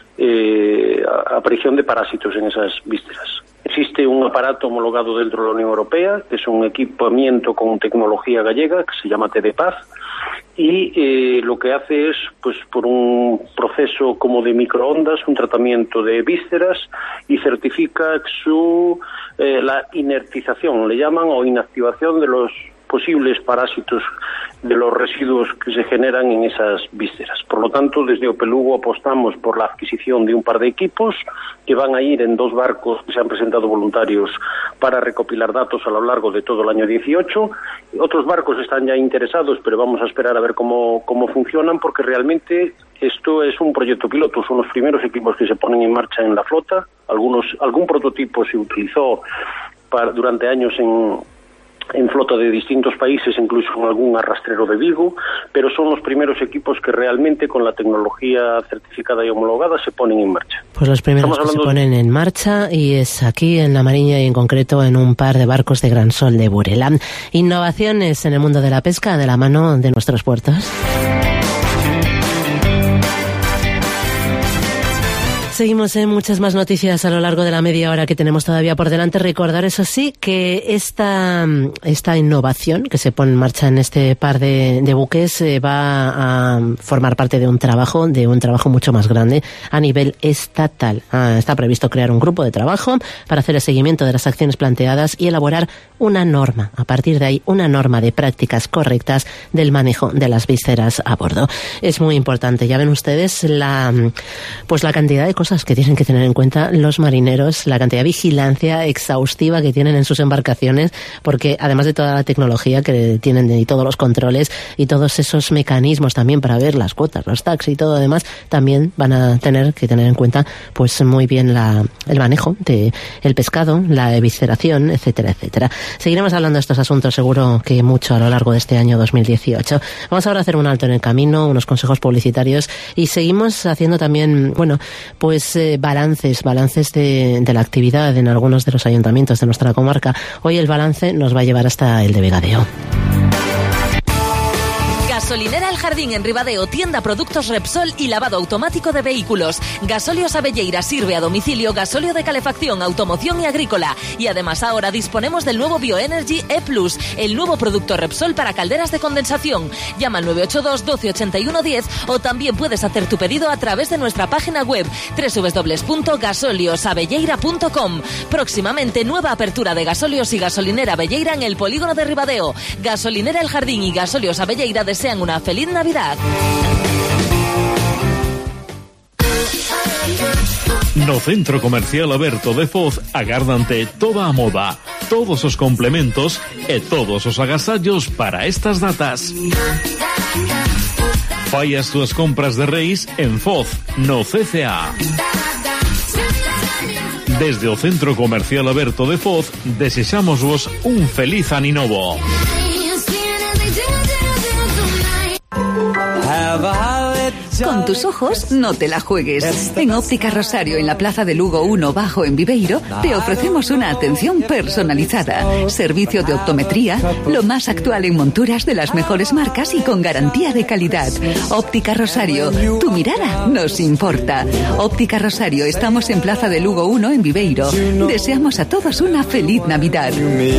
[SPEAKER 9] eh, aparición de parásitos en esas vísceras. Existe un aparato homologado dentro de la Unión Europea, que es un equipamiento con tecnología gallega, que se llama T D Paz, y eh, lo que hace es, pues por un proceso como de microondas, un tratamiento de vísceras, y certifica su eh, la inertización, le llaman, o inactivación de los posibles parásitos de los residuos que se generan en esas vísceras. Por lo tanto, desde O P Lugo apostamos por la adquisición de un par de equipos que van a ir en dos barcos que se han presentado voluntarios para recopilar datos a lo largo de todo el año dieciocho. Otros barcos están ya interesados, pero vamos a esperar a ver cómo, cómo funcionan, porque realmente esto es un proyecto piloto. Son los primeros equipos que se ponen en marcha en la flota. Algunos, algún prototipo se utilizó para, durante años en en flota de distintos países, incluso en algún arrastrero de Vigo, pero son los primeros equipos que realmente con la tecnología certificada y homologada se ponen en marcha.
[SPEAKER 4] Pues los primeros que se ponen en marcha, y es aquí en la Mariña y en concreto en un par de barcos de Gran Sol de Burela. Innovaciones en el mundo de la pesca de la mano de nuestros puertos. Seguimos en muchas más noticias a lo largo de la media hora que tenemos todavía por delante. Recordar, eso sí, que esta, esta innovación que se pone en marcha en este par de, de buques eh, va a formar parte de un trabajo, de un trabajo mucho más grande a nivel estatal. Ah, está previsto crear un grupo de trabajo para hacer el seguimiento de las acciones planteadas y elaborar una norma. A partir de ahí, una norma de prácticas correctas del manejo de las vísceras a bordo. Es muy importante. Ya ven ustedes la, pues la cantidad de cosas que tienen que tener en cuenta los marineros, la cantidad de vigilancia exhaustiva que tienen en sus embarcaciones, porque además de toda la tecnología que tienen y todos los controles y todos esos mecanismos también para ver las cuotas, los taxis y todo lo demás, también van a tener que tener en cuenta pues muy bien la, el manejo de el pescado, la evisceración, etcétera, etcétera. Seguiremos hablando de estos asuntos seguro que mucho a lo largo de este año dos mil dieciocho. Vamos ahora a hacer un alto en el camino, unos consejos publicitarios y seguimos haciendo también, bueno, pues eh, balances, balances de, de la actividad en algunos de los ayuntamientos de nuestra comarca. Hoy el balance nos va a llevar hasta el de Vegadeo.
[SPEAKER 10] Gasolinera El Jardín en Ribadeo, tienda productos Repsol y lavado automático de vehículos. Gasóleos Abelleira sirve a domicilio gasóleo de calefacción, automoción y agrícola. Y además ahora disponemos del nuevo Bioenergy E Plus, el nuevo producto Repsol para calderas de condensación. Llama al nueve ocho dos, doce, ochenta y uno, diez o también puedes hacer tu pedido a través de nuestra página web doble u doble u doble u punto gasóleos abelleira punto com. Próximamente nueva apertura de gasóleos y gasolinera Abelleira en el polígono de Ribadeo. Gasolinera El Jardín y Gasóleos Abelleira desean una feliz Navidad.
[SPEAKER 11] No Centro Comercial Aberto de Foz agardante toda a moda, todos os complementos e todos os agasallos para estas datas. Fai as túas compras de Reis en Foz, no C C A. Desde o Centro Comercial Aberto de Foz desexámosvos un feliz aninovo.
[SPEAKER 12] Con tus ojos no te la juegues. En Óptica Rosario, en la Plaza de Lugo uno Bajo en Viveiro, te ofrecemos una atención personalizada, servicio de optometría, lo más actual en monturas de las mejores marcas y con garantía de calidad. Óptica Rosario, tu mirada nos importa. Óptica Rosario, estamos en Plaza de Lugo uno en Viveiro. Deseamos a todos una feliz Navidad.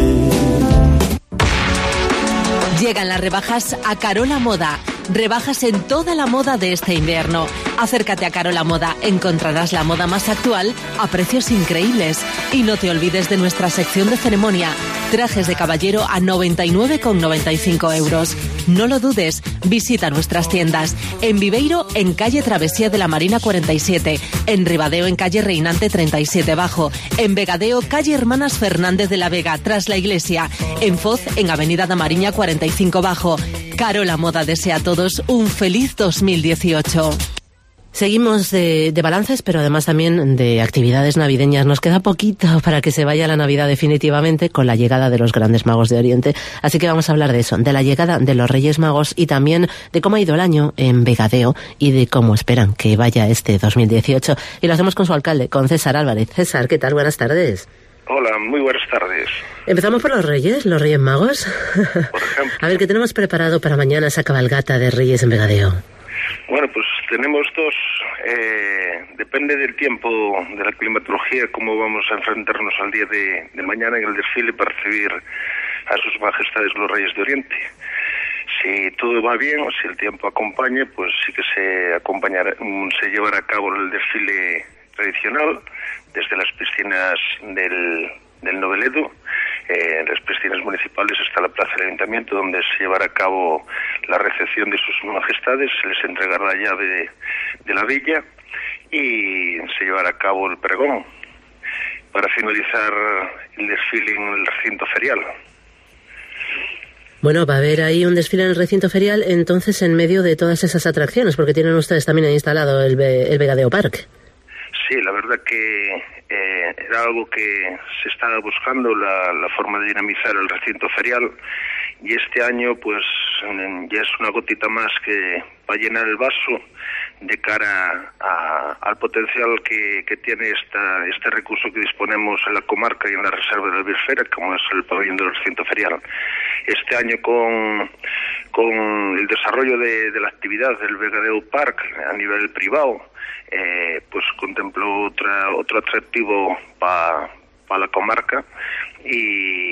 [SPEAKER 10] Llegan las rebajas a Carola Moda. Rebajas en toda la moda de este invierno. Acércate a Carola Moda, encontrarás la moda más actual a precios increíbles. Y no te olvides de nuestra sección de ceremonia. Trajes de caballero a noventa y nueve con noventa y cinco euros. No lo dudes, visita nuestras tiendas. En Viveiro, en calle Travesía de la Marina cuarenta y siete. En Ribadeo, en calle Reinante treinta y siete Bajo. En Vegadeo, calle Hermanas Fernández de la Vega, tras la iglesia. En Foz, en avenida da Mariña cuarenta y cinco Bajo. Carola Moda desea a todos un feliz dos mil dieciocho.
[SPEAKER 4] Seguimos de, de balances, pero además también de actividades navideñas. Nos queda poquito para que se vaya la Navidad definitivamente con la llegada de los grandes magos de Oriente. Así que vamos a hablar de eso, de la llegada de los Reyes Magos y también de cómo ha ido el año en Vegadeo y de cómo esperan que vaya este dos mil dieciocho. Y lo hacemos con su alcalde, con César Álvarez. César, ¿qué tal? Buenas tardes.
[SPEAKER 6] Hola, muy buenas tardes.
[SPEAKER 4] Empezamos por los Reyes, los Reyes Magos.
[SPEAKER 6] Por ejemplo.
[SPEAKER 4] A ver, ¿qué tenemos preparado para mañana esa cabalgata de Reyes en Vegadeo?
[SPEAKER 6] Bueno, pues tenemos dos. Eh, depende del tiempo, de la climatología, cómo vamos a enfrentarnos al día de, de mañana en el desfile para recibir a sus majestades los Reyes de Oriente. Si todo va bien, o si el tiempo acompaña, pues sí que se acompañará, se llevará a cabo el desfile tradicional desde las piscinas del, del Noveledo. Eh, en las piscinas municipales está la plaza del ayuntamiento, donde se llevará a cabo la recepción de sus majestades, se les entregará la llave de, de la villa y se llevará a cabo el pregón para finalizar el desfile en el recinto ferial.
[SPEAKER 4] Bueno, va a haber ahí un desfile en el recinto ferial, entonces en medio de todas esas atracciones, porque tienen ustedes también instalado el, el Vegadeo Park.
[SPEAKER 6] Sí, la verdad que eh, era algo que se estaba buscando, la, la forma de dinamizar el recinto ferial, y este año pues ya es una gotita más que va a llenar el vaso de cara a, al potencial que, que tiene esta, este recurso que disponemos en la comarca y en la reserva de la biosfera, como es el pabellón del recinto ferial. Este año con, con el desarrollo de, de la actividad del Vegadeo Park a nivel privado, eh, pues contempló otra, otro atractivo para pa la comarca y,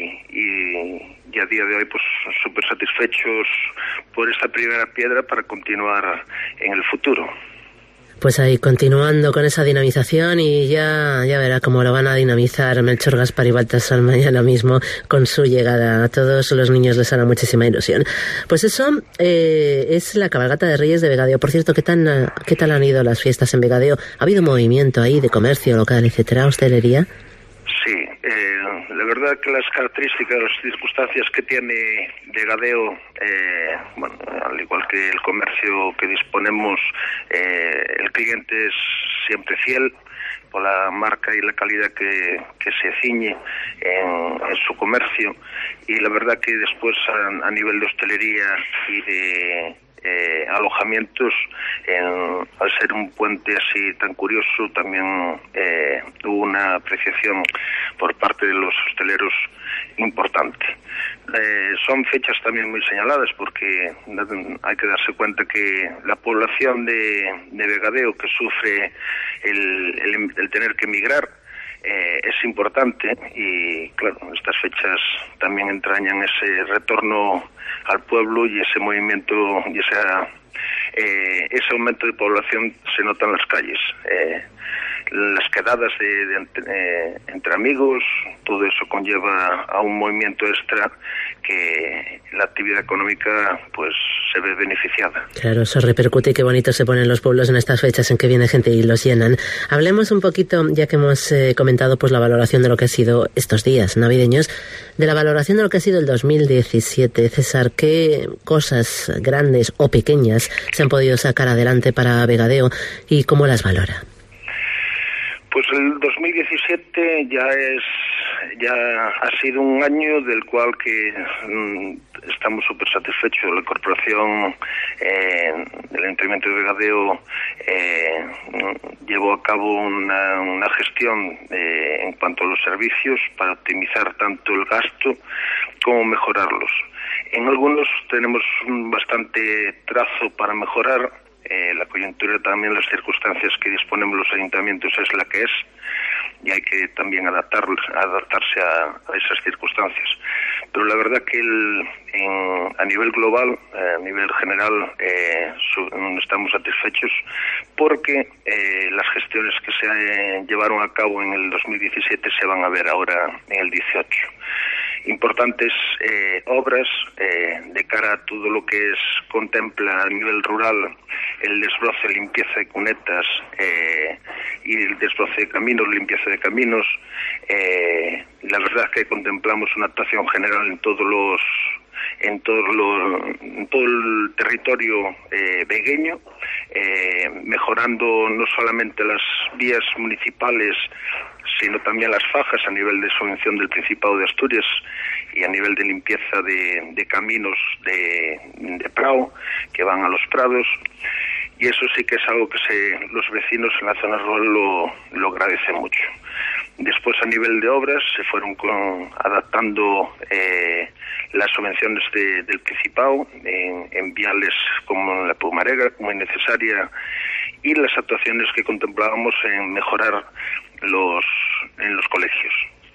[SPEAKER 6] y, y a día de hoy pues súper satisfechos por esta primera piedra para continuar en el futuro.
[SPEAKER 4] Pues ahí, continuando con esa dinamización, y ya ya verá cómo lo van a dinamizar Melchor, Gaspar y Baltasar mañana mismo con su llegada. A todos los niños les hará muchísima ilusión. Pues eso eh, es la cabalgata de Reyes de Vegadeo. Por cierto, ¿qué, tan, ¿qué tal han ido las fiestas en Vegadeo? ¿Ha habido movimiento ahí de comercio local, etcétera, hostelería?
[SPEAKER 6] Sí, eh, la verdad que las características, las circunstancias que tiene Vegadeo, eh, bueno, al igual que el comercio que disponemos, eh, el cliente es siempre fiel por la marca y la calidad que, que se ciñe en, en su comercio, y la verdad que después a, a nivel de hostelería y de Eh, alojamientos, en, al ser un puente así tan curioso, también eh, hubo una apreciación por parte de los hosteleros importante. Eh, son fechas también muy señaladas, porque hay que darse cuenta que la población de, de Vegadeo, que sufre el, el, el tener que emigrar, Eh, es importante, y claro, estas fechas también entrañan ese retorno al pueblo y ese movimiento y esa, eh, ese aumento de población se nota en las calles. Eh, las quedadas de, de entre, eh, entre amigos, todo eso conlleva a un movimiento extra que la actividad económica pues se ve beneficiada.
[SPEAKER 4] Claro, eso repercute, y qué bonito se ponen los pueblos en estas fechas en que viene gente y los llenan. Hablemos un poquito, ya que hemos eh, comentado pues la valoración de lo que ha sido estos días navideños, de la valoración de lo que ha sido el dos mil diecisiete. César, ¿qué cosas grandes o pequeñas se han podido sacar adelante para Vegadeo y cómo las valora?
[SPEAKER 6] Pues el dos mil diecisiete ya es ya ha sido un año del cual que mm, estamos súper satisfechos. La corporación eh, del Ayuntamiento de Vegadeo eh, llevó a cabo una, una gestión eh, en cuanto a los servicios para optimizar tanto el gasto como mejorarlos. En algunos tenemos bastante trazo para mejorar. Eh, la coyuntura, también las circunstancias que disponemos los ayuntamientos es la que es, y hay que también adaptar, adaptarse a, a esas circunstancias. Pero la verdad que el, en, a nivel global, eh, a nivel general, eh, su, estamos satisfechos porque eh, las gestiones que se eh, llevaron a cabo en el dos mil diecisiete se van a ver ahora en el dieciocho. Importantes eh, obras eh, de cara a todo lo que es contempla a nivel rural el desbroce, limpieza de cunetas eh, y el desbroce de caminos, limpieza de caminos. Eh, la verdad es que contemplamos una actuación general en todos los en todo, lo, en todo el territorio eh, vegueño, eh, mejorando no solamente las vías municipales, sino también las fajas a nivel de subvención del Principado de Asturias y a nivel de limpieza de, de caminos de, de Prado, que van a los prados. Y eso sí que es algo que se, los vecinos en la zona rural lo, lo agradecen mucho. Después, a nivel de obras, se fueron con, adaptando eh, las subvenciones de, del Principado en, en viales como en la Pumarega, como es necesaria, y las actuaciones que contemplábamos en mejorar los en los colegios.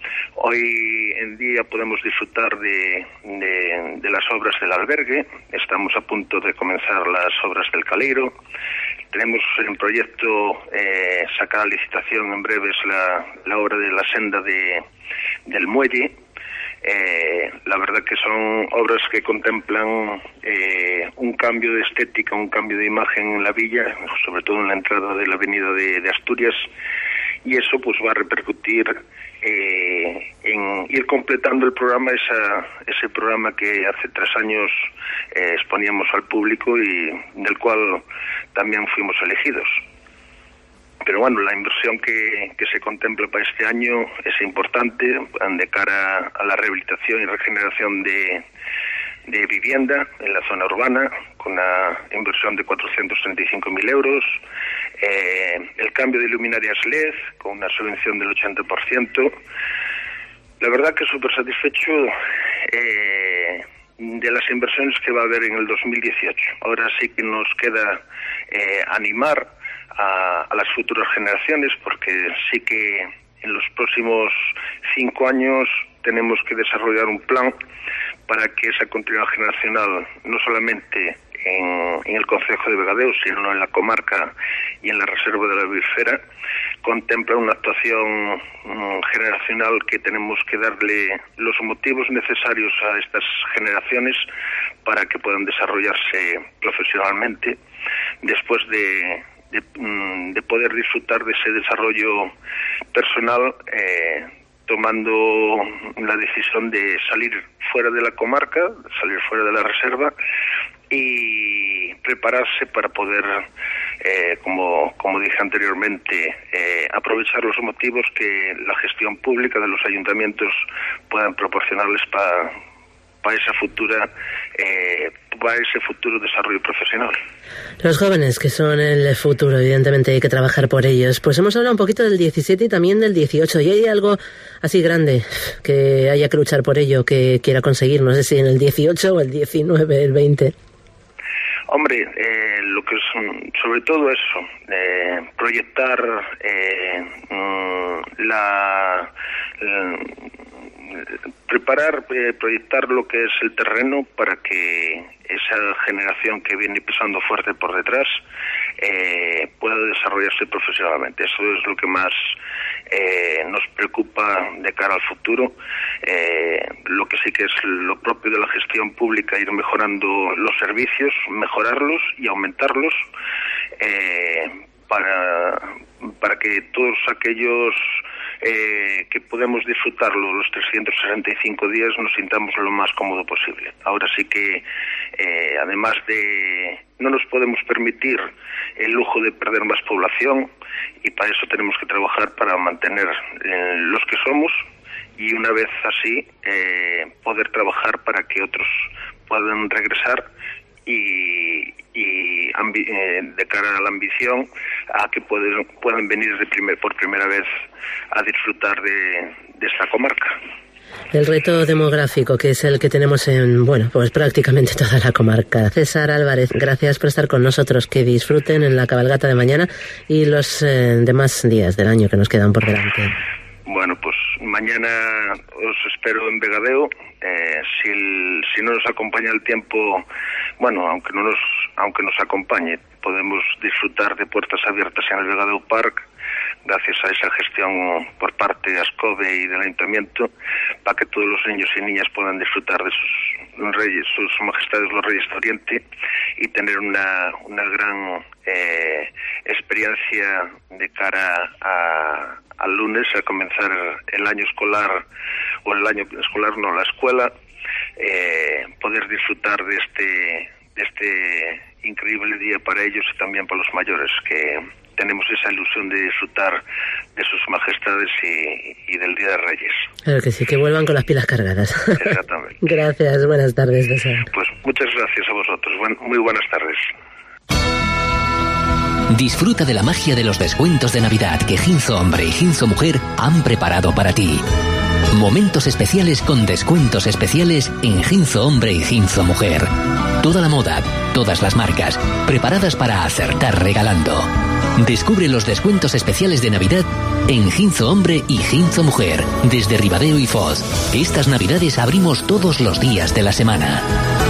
[SPEAKER 6] Hoy en día podemos disfrutar de, de, de las obras del albergue. Estamos a punto de comenzar las obras del Caleiro. Tenemos en proyecto eh, sacar a licitación en breves la, la obra de la senda de, del muelle. Eh, la verdad que son obras que contemplan eh, un cambio de estética, un cambio de imagen en la villa, sobre todo en la entrada de la avenida de, de Asturias, y eso pues va a repercutir eh, en ir completando el programa, esa, ese programa que hace tres años eh, exponíamos al público y del cual también fuimos elegidos. Pero bueno, la inversión que, que se contempla para este año es importante de cara a la rehabilitación y regeneración de, de vivienda en la zona urbana, con una inversión de cuatrocientos treinta y cinco mil euros, eh, el cambio de luminarias L E D con una subvención del ochenta por ciento. La verdad que súper satisfecho eh, de las inversiones que va a haber en el dos mil dieciocho. Ahora sí que nos queda eh, animar a, a las futuras generaciones, porque sí que en los próximos cinco años tenemos que desarrollar un plan para que esa continuidad generacional, no solamente en, en el concejo de Vegadeo, sino en la comarca y en la reserva de la biosfera, contempla una actuación um, generacional que tenemos que darle los motivos necesarios a estas generaciones para que puedan desarrollarse profesionalmente después de, de, um, de poder disfrutar de ese desarrollo personal, eh, tomando la decisión de salir fuera de la comarca, salir fuera de la reserva y prepararse para poder, eh, como, como dije anteriormente, eh, aprovechar los motivos que la gestión pública de los ayuntamientos puedan proporcionarles para para esa futura eh, para ese futuro desarrollo profesional.
[SPEAKER 4] Los jóvenes, que son el futuro, evidentemente hay que trabajar por ellos. Pues hemos hablado un poquito del diecisiete y también del dieciocho. ¿Y hay algo así grande que haya que luchar por ello, que quiera conseguir? No sé si en el dieciocho o el diecinueve, el veinte.
[SPEAKER 6] Hombre, eh, lo que es sobre todo eso, eh, proyectar eh, la... la preparar, eh, proyectar lo que es el terreno para que esa generación que viene pisando fuerte por detrás eh, pueda desarrollarse profesionalmente. Eso es lo que más eh, nos preocupa de cara al futuro. Eh, lo que sí que es lo propio de la gestión pública, ir mejorando los servicios, mejorarlos y aumentarlos eh, para, para que todos aquellos Eh, que podemos disfrutarlo los trescientos sesenta y cinco días nos sintamos lo más cómodo posible. Ahora sí que, eh, además de... no nos podemos permitir el lujo de perder más población y para eso tenemos que trabajar para mantener eh, los que somos y una vez así eh, poder trabajar para que otros puedan regresar y, y ambi- eh, de cara a la ambición a que pueden, puedan venir de primer, por primera vez a disfrutar de, de esta comarca.
[SPEAKER 4] El reto demográfico, que es el que tenemos en, bueno, pues prácticamente toda la comarca. César Álvarez, gracias por estar con nosotros. Que disfruten en la cabalgata de mañana y los eh, demás días del año que nos quedan por delante.
[SPEAKER 6] Bueno, pues mañana os espero en Vegadeo. Eh, si, el, si no nos acompaña el tiempo, bueno, aunque no nos, aunque nos acompañe, podemos disfrutar de puertas abiertas en el Vegadeo Park, gracias a esa gestión por parte de Ascove y del Ayuntamiento, para que todos los niños y niñas puedan disfrutar de sus reyes, sus majestades los Reyes de Oriente y tener una, una gran eh, experiencia de cara a, al lunes, a comenzar el año escolar, o el año escolar no, la escuela, eh, poder disfrutar de este, de este increíble día para ellos y también para los mayores, que tenemos esa ilusión de disfrutar de sus majestades y, y del Día de Reyes.
[SPEAKER 4] Claro que sí, que vuelvan con las pilas cargadas.
[SPEAKER 6] Exactamente.
[SPEAKER 4] Gracias, buenas tardes, César.
[SPEAKER 6] Pues muchas gracias a vosotros. Buen, muy buenas tardes.
[SPEAKER 2] Disfruta de la magia de los descuentos de Navidad que Ginzo Hombre y Ginzo Mujer han preparado para ti. Momentos especiales con descuentos especiales en Ginzo Hombre y Ginzo Mujer. Toda la moda, todas las marcas, preparadas para acertar regalando. Descubre los descuentos especiales de Navidad en Ginzo Hombre y Ginzo Mujer, desde Ribadeo y Foz. Estas Navidades abrimos todos los días de la semana.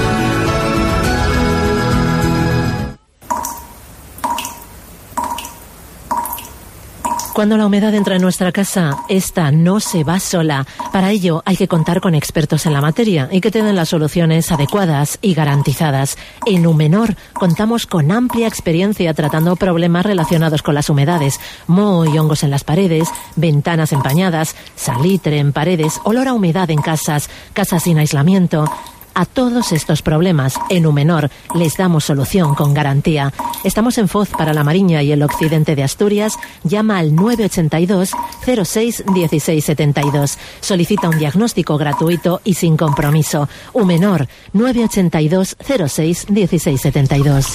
[SPEAKER 4] Cuando la humedad entra en nuestra casa, esta no se va sola. Para ello hay que contar con expertos en la materia y que te den las soluciones adecuadas y garantizadas. En Numenor contamos con amplia experiencia tratando problemas relacionados con las humedades, moho y hongos en las paredes, ventanas empañadas, salitre en paredes, olor a humedad en casas, casas sin aislamiento. A todos estos problemas, en Umenor, les damos solución con garantía. Estamos en Foz para la Mariña y el occidente de Asturias. Llama al nueve ochenta y dos, cero seis, dieciséis setenta y dos. Solicita un diagnóstico gratuito y sin compromiso. Umenor, nueve ochenta y dos, cero seis, dieciséis setenta y dos.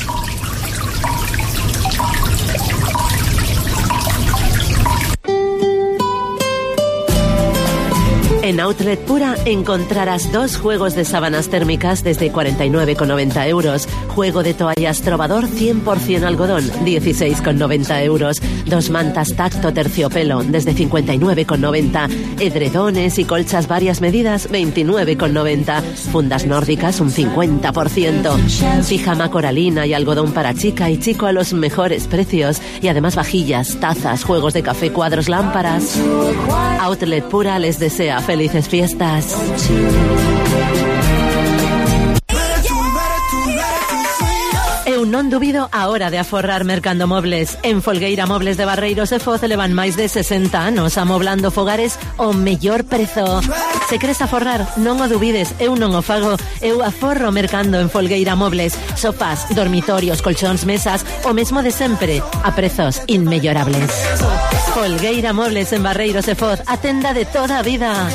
[SPEAKER 4] En Outlet Pura encontrarás dos juegos de sábanas térmicas desde cuarenta y nueve con noventa euros. Juego de toallas Trovador cien por ciento algodón, dieciséis con noventa euros. Dos mantas Tacto Terciopelo desde cincuenta y nueve con noventa. Edredones y colchas varias medidas, veintinueve con noventa. Fundas nórdicas un cincuenta por ciento. Pijama coralina y algodón para chica y chico a los mejores precios. Y además vajillas, tazas, juegos de café, cuadros, lámparas. Outlet Pura les desea feliz Felices fiestas. Eu non dubido a hora de aforrar mercando mobles. En Folgueira Mobles de Barreiros e Foz levan máis de sesenta anos amoblando fogares o mellor prezo. Se queres aforrar, non o dubides, eu non o fago. Eu aforro mercando en Folgueira Mobles. Sofás, dormitorios, colchóns, mesas, o mesmo de sempre, a prezos inmellorables. Folgueira Mobles en Barreiros e Foz, a tenda de toda a vida.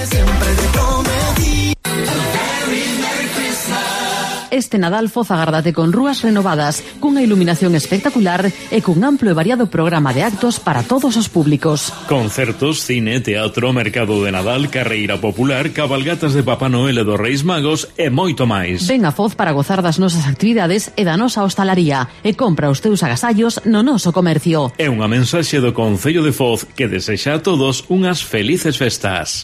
[SPEAKER 7] Este Nadal Foz agardate con rúas renovadas, cunha iluminación espectacular e cun amplo e variado programa de actos para todos os públicos.
[SPEAKER 11] Concertos, cine, teatro, mercado de Nadal, carreira popular, cabalgatas de Papá Noel e dos Reis Magos e moito máis.
[SPEAKER 7] Ven a Foz para gozar das nosas actividades e da nosa hostalaría e compra os teus agasallos no noso comercio.
[SPEAKER 11] É unha mensaxe do Concello de Foz que desexa a todos unhas felices festas.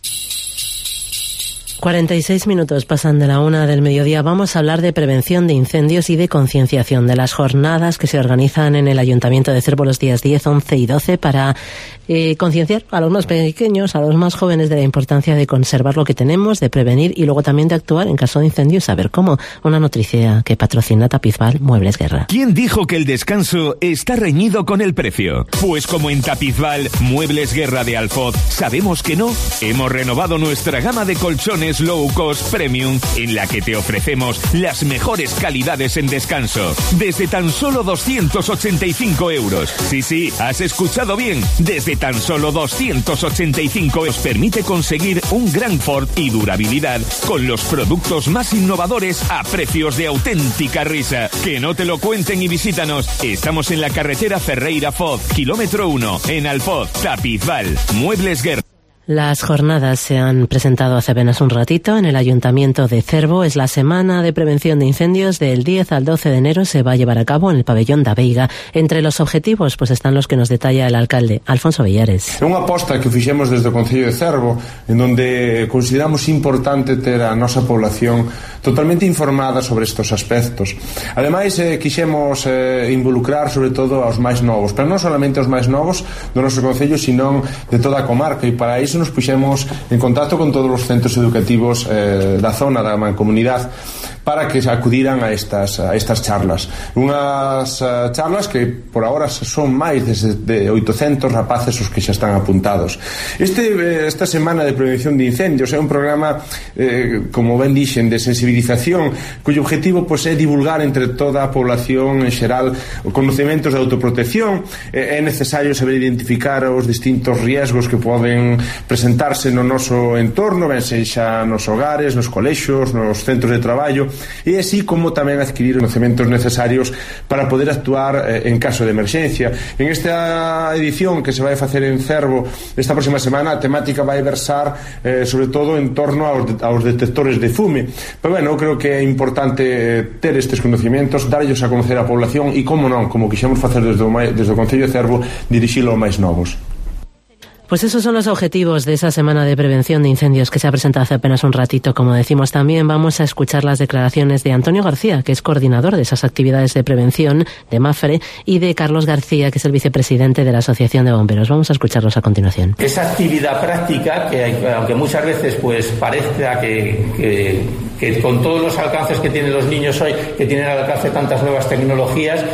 [SPEAKER 4] cuarenta y seis minutos pasan de la una del mediodía. Vamos a hablar de prevención de incendios y de concienciación de las jornadas que se organizan en el Ayuntamiento de Cervo los días diez, once y doce para eh, concienciar a los más pequeños, a los más jóvenes de la importancia de conservar lo que tenemos, de prevenir y luego también de actuar en caso de incendio y saber cómo. Una noticia que patrocina Tapizval Muebles Guerra.
[SPEAKER 13] ¿Quién dijo que el descanso está reñido con el precio? Pues como en Tapizval Muebles Guerra de Alfoz sabemos que no, hemos renovado nuestra gama de colchones Low Cost Premium, en la que te ofrecemos las mejores calidades en descanso, desde tan solo doscientos ochenta y cinco euros. Sí, sí, has escuchado bien, desde tan solo doscientos ochenta y cinco euros. Permite conseguir un gran confort y durabilidad con los productos más innovadores a precios de auténtica risa. Que no te lo cuenten y visítanos. Estamos en la carretera Ferreira-Foz, kilómetro uno, en Alfoz. Tapizval Muebles Guerra.
[SPEAKER 4] Las jornadas se han presentado hace apenas un ratito en el Ayuntamiento de Cervo. Es la semana de prevención de incendios. Del diez al doce de enero se va a llevar a cabo en el pabellón da Veiga. Entre los objetivos pues están los que nos detalla el alcalde, Alfonso Villares.
[SPEAKER 14] É unha aposta que fixemos desde o Concello de Cervo, en donde consideramos importante ter a nosa población totalmente informada sobre estos aspectos. Ademais, eh, quixemos eh, involucrar sobre todo aos máis novos, pero non solamente aos máis novos do noso Concello, sino de toda a comarca, e para iso nos puxemos en contacto con todos os centros educativos eh, da zona da mancomunidade para que acudiran a estas, a estas charlas. Unhas uh, charlas que por ahora son máis de, de oitocentos rapaces os que xa están apuntados. Este, eh, esta semana de prevención de incendios é un programa, eh, como ben dixen, de sensibilización, cuyo objetivo pues, é divulgar entre toda a población en xeral os conocimientos de autoprotección. Eh, é necesario saber identificar os distintos riesgos que poden presentarse no noso entorno, ben sexa nos hogares, nos colexios, nos centros de traballo, e así como tamén adquirir conocimientos necesarios para poder actuar eh, en caso de emerxencia. En esta edición que se vai facer en Cervo esta próxima semana, a temática vai versar eh, sobre todo en torno aos, de, aos detectores de fume. Pero bueno, eu creo que é importante eh, ter estes conocimientos, darllos a conocer a población e, como non, como quixemos facer desde o, desde o Concello de Cervo, dirixilo aos máis novos.
[SPEAKER 4] Pues esos son los objetivos de esa semana de prevención de incendios que se ha presentado hace apenas un ratito. Como decimos, también vamos a escuchar las declaraciones de Antonio García, que es coordinador de esas actividades de prevención de MAFRE, y de Carlos García, que es el vicepresidente de la Asociación de Bomberos. Vamos a escucharlos a continuación.
[SPEAKER 15] Esa actividad práctica, que aunque muchas veces pues parezca que, que, que con todos los alcances que tienen los niños hoy, que tienen al alcance tantas nuevas tecnologías,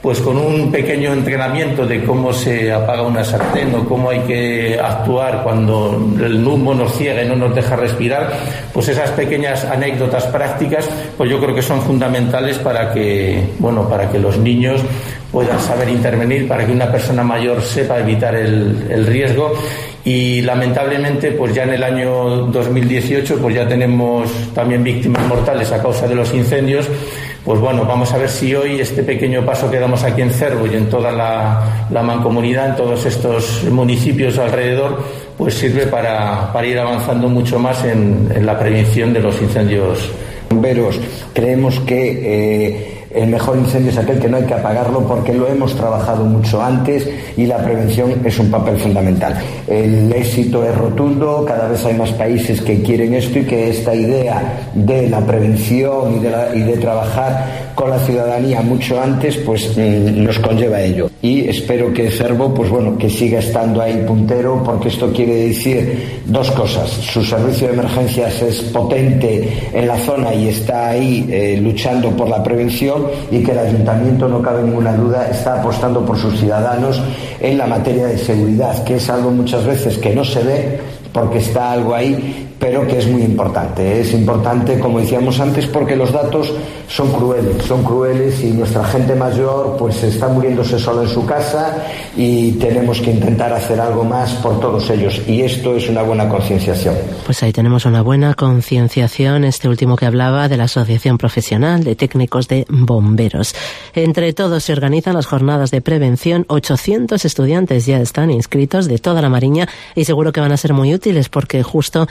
[SPEAKER 15] pues con un pequeño entrenamiento de cómo se apaga una sartén o cómo hay que actuar cuando el humo nos ciega y no nos deja respirar, pues esas pequeñas anécdotas prácticas, pues yo creo que son fundamentales para que, bueno, para que los niños puedan saber intervenir, para que una persona mayor sepa evitar el, el riesgo. Y lamentablemente pues ya en el año dos mil dieciocho pues ya tenemos también víctimas mortales a causa de los incendios. Pues bueno, vamos a ver si hoy este pequeño paso que damos aquí en Cervo y en toda la, la mancomunidad, en todos estos municipios alrededor, pues sirve para, para ir avanzando mucho más en, en la prevención de los incendios.
[SPEAKER 16] Bomberos, creemos que eh, el mejor incendio es aquel que no hay que apagarlo, porque lo hemos trabajado mucho antes y la prevención es un papel fundamental. El éxito es rotundo, cada vez hay más países que quieren esto y que esta idea de la prevención y de, la, y de trabajar con la ciudadanía mucho antes, pues mmm, nos conlleva a ello. Y espero que Cervo, pues bueno, que siga estando ahí puntero, porque esto quiere decir dos cosas. Su servicio de emergencias es potente en la zona y está ahí eh, luchando por la prevención, y que el ayuntamiento, no cabe ninguna duda, está apostando por sus ciudadanos en la materia de seguridad, que es algo muchas veces que no se ve porque está algo ahí, pero que es muy importante. Es importante, como decíamos antes, porque los datos son crueles, son crueles y nuestra gente mayor pues está muriéndose sola en su casa y tenemos que intentar hacer algo más por todos ellos, y esto es una buena concienciación.
[SPEAKER 4] Pues ahí tenemos una buena concienciación, este último que hablaba de la Asociación Profesional de Técnicos de Bomberos. Entre todos se organizan las jornadas de prevención, ochocientos estudiantes ya están inscritos de toda la Mariña y seguro que van a ser muy útiles porque justo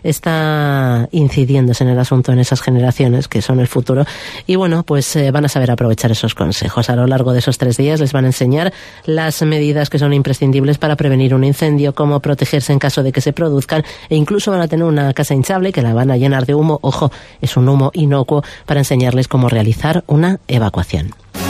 [SPEAKER 4] está incidiéndose en el asunto en esas generaciones que son el futuro, y bueno, pues eh, van a saber aprovechar esos consejos. A lo largo de esos tres días les van a enseñar las medidas que son imprescindibles para prevenir un incendio, cómo protegerse en caso de que se produzcan, e incluso van a tener una casa hinchable que la van a llenar de humo. Ojo, es un humo inocuo, para enseñarles cómo realizar una evacuación.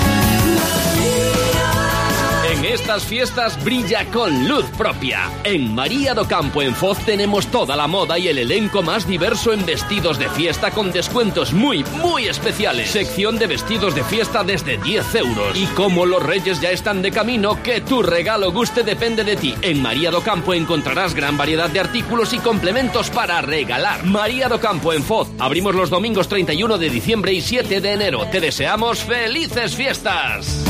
[SPEAKER 3] Estas fiestas brilla con luz propia. En María do Campo en Foz tenemos toda la moda y el elenco más diverso en vestidos de fiesta con descuentos muy, muy especiales. Sección de vestidos de fiesta desde diez euros. Y como los reyes ya están de camino, que tu regalo guste depende de ti. En María do Campo encontrarás gran variedad de artículos y complementos para regalar. María do Campo en Foz. Abrimos los domingos treinta y uno de diciembre y siete de enero. Te deseamos felices fiestas.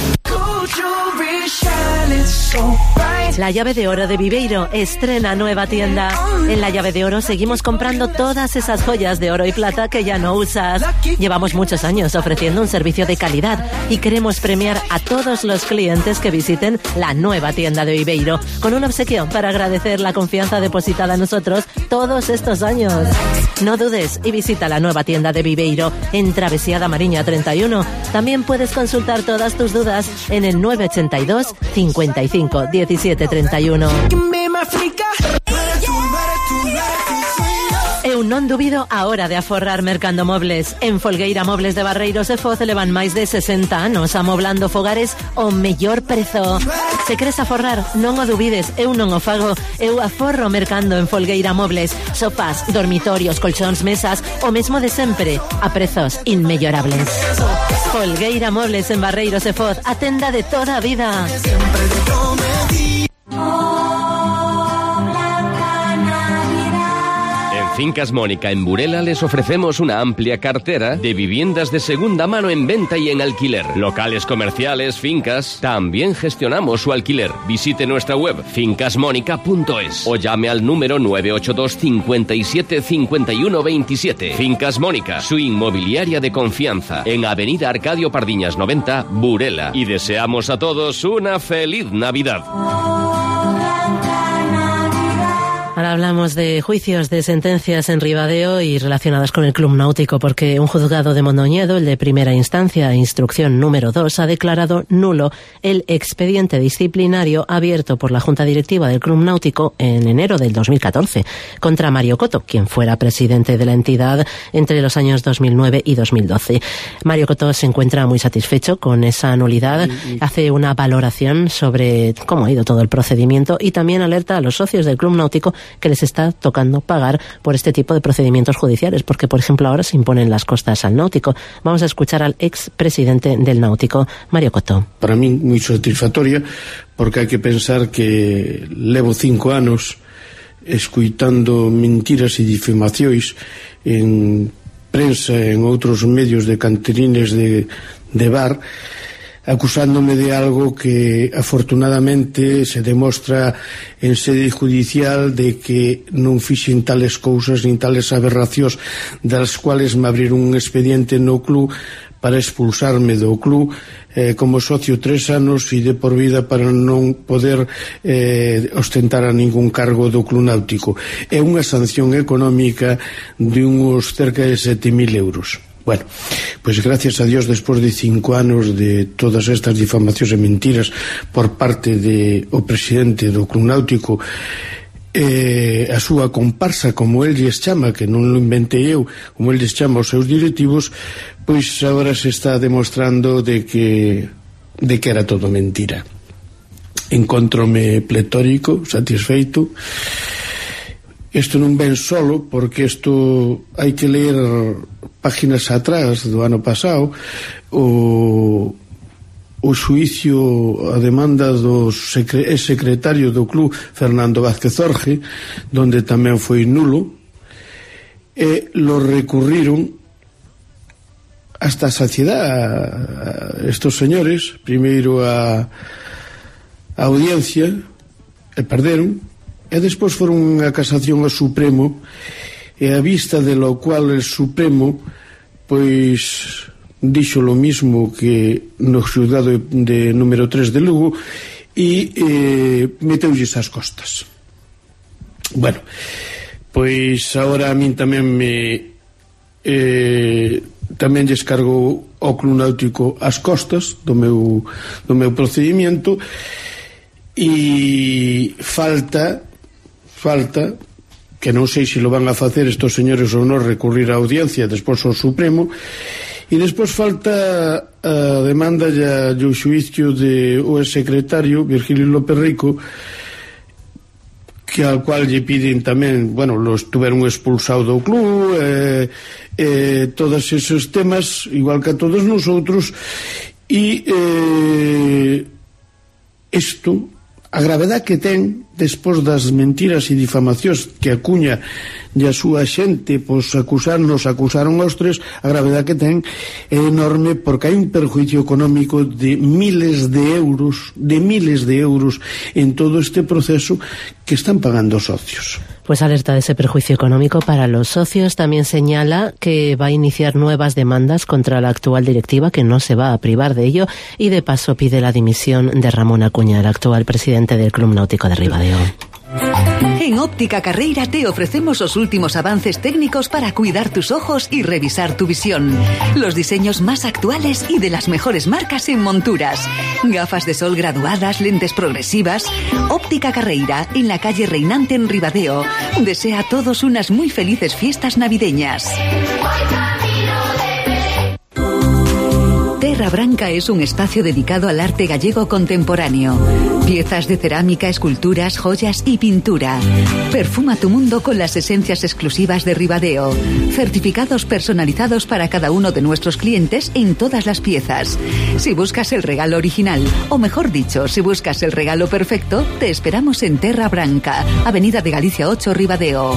[SPEAKER 4] La Llave de Oro de Viveiro estrena nueva tienda. En La Llave de Oro seguimos comprando todas esas joyas de oro y plata que ya no usas. Llevamos muchos años ofreciendo un servicio de calidad y queremos premiar a todos los clientes que visiten la nueva tienda de Viveiro con un obsequio para agradecer la confianza depositada en nosotros todos estos años. No dudes y visita la nueva tienda de Viveiro en Travesía da Mariña treinta y uno. También puedes consultar todas tus dudas en el nueve ochenta y dos cincuenta y cinco diecisiete treinta y uno. Eu non dubido a hora de aforrar mercando mobles. En Folgueira Mobles de Barreiros e Foz levan máis de sesenta anos amoblando fogares o mellor prezo. Se queres aforrar, non o dubides, eu non o fago. Eu aforro mercando en Folgueira Mobles. Sofás, dormitorios, colchóns, mesas, o mesmo de sempre, a prezos inmellorables. Folgueira Mobles en Barreiros e Foz, a tenda de toda a vida.
[SPEAKER 3] Fincas Mónica en Burela les ofrecemos una amplia cartera de viviendas de segunda mano en venta y en alquiler. Locales comerciales, fincas. También gestionamos su alquiler. Visite nuestra web fincas mónica punto es o llame al número nueve ocho dos cincuenta y siete cincuenta y uno veintisiete. Fincas Mónica, su inmobiliaria de confianza, en Avenida Arcadio Pardiñas noventa, Burela. Y deseamos a todos una feliz Navidad.
[SPEAKER 4] Ahora hablamos de juicios, de sentencias en Ribadeo y relacionadas con el Club Náutico, porque un juzgado de Mondoñedo, el de primera instancia, instrucción número dos, ha declarado nulo el expediente disciplinario abierto por la Junta Directiva del Club Náutico en enero del dos mil catorce contra Mario Coto, quien fuera presidente de la entidad entre los años dos mil nueve y dos mil doce. Mario Coto se encuentra muy satisfecho con esa nulidad, hace una valoración sobre cómo ha ido todo el procedimiento y también alerta a los socios del Club Náutico que les está tocando pagar por este tipo de procedimientos judiciales, porque, por ejemplo, ahora se imponen las costas al náutico. Vamos a escuchar al expresidente del náutico, Mario Cotó.
[SPEAKER 17] Para mí, moi satisfactoria, porque hai que pensar que levo cinco anos escuitando mentiras e difamacións en prensa, en outros medios de canterines de, de bar, acusándome de algo que afortunadamente se demostra en sede judicial de que non fixen tales cousas nin tales aberracións, das cuales me abriron un expediente no club para expulsarme do club eh, como socio tres anos e de por vida para non poder eh, ostentar a ningún cargo do club náutico. É unha sanción económica de uns cerca de sete mil euros. Bueno, pois gracias a Dios, despois de cinco anos de todas estas difamacións e mentiras por parte de o presidente do club náutico, eh, a súa comparsa, como el lles chama, que non lo inventei eu, como el lles chama os seus directivos, pois agora se está demostrando de que de que era todo mentira. Encontrome pletórico, satisfeito. Isto non ven solo, porque isto hai que ler páginas atrás do ano pasado, o, o xuicio, a demanda do secre, secretario do club, Fernando Vázquez Orge, donde tamén foi nulo, e lo recurriron hasta a saciedade estos señores, primeiro a, a audiencia, e perderon, e despois foron a casación ao Supremo, e a vista de lo cual el Supremo pois dixo lo mismo que no xulgado de número tres de Lugo e eh, meteulles as costas. Bueno, pois agora a min tamén me eh, tamén lles cargou ao Club Náutico as costas do meu, do meu procedimento, e falta falta que non sei se lo van a facer estos señores ou non, recurrir á audiencia, despois ao Supremo, e despois falta a demanda ya do xuicio de o secretario Virgilio López Rico, que al cual lle piden tamén, bueno, lo estuveron expulsado do club, eh, eh, todos esos temas, igual que a todos nosotros, e eh, isto, a gravedade que ten despois das mentiras e difamacións que acuña e a súa xente, pois acusarnos, acusaron aos tres, a gravedade que ten é enorme, porque hai un perjuicio económico de miles de euros, de miles de euros en todo este proceso que están pagando os socios.
[SPEAKER 4] Pues alerta de ese perjuicio económico para los socios. También señala que va a iniciar nuevas demandas contra la actual directiva, que no se va a privar de ello, y de paso pide la dimisión de Ramón Acuña, el actual presidente del Club Náutico de Ribadeo.
[SPEAKER 12] En Óptica Carreira te ofrecemos los últimos avances técnicos para cuidar tus ojos y revisar tu visión. Los diseños más actuales y de las mejores marcas en monturas. Gafas de sol graduadas, lentes progresivas. Óptica Carreira, en la calle Reinante en Ribadeo. Desea a todos unas muy felices fiestas navideñas. Terra Branca es un espacio dedicado al arte gallego contemporáneo. Piezas de cerámica, esculturas, joyas y pintura. Perfuma tu mundo con las esencias exclusivas de Ribadeo. Certificados personalizados para cada uno de nuestros clientes en todas las piezas. Si buscas el regalo original, o mejor dicho, si buscas el regalo perfecto, te esperamos en Terra Branca, Avenida de Galicia ocho, Ribadeo.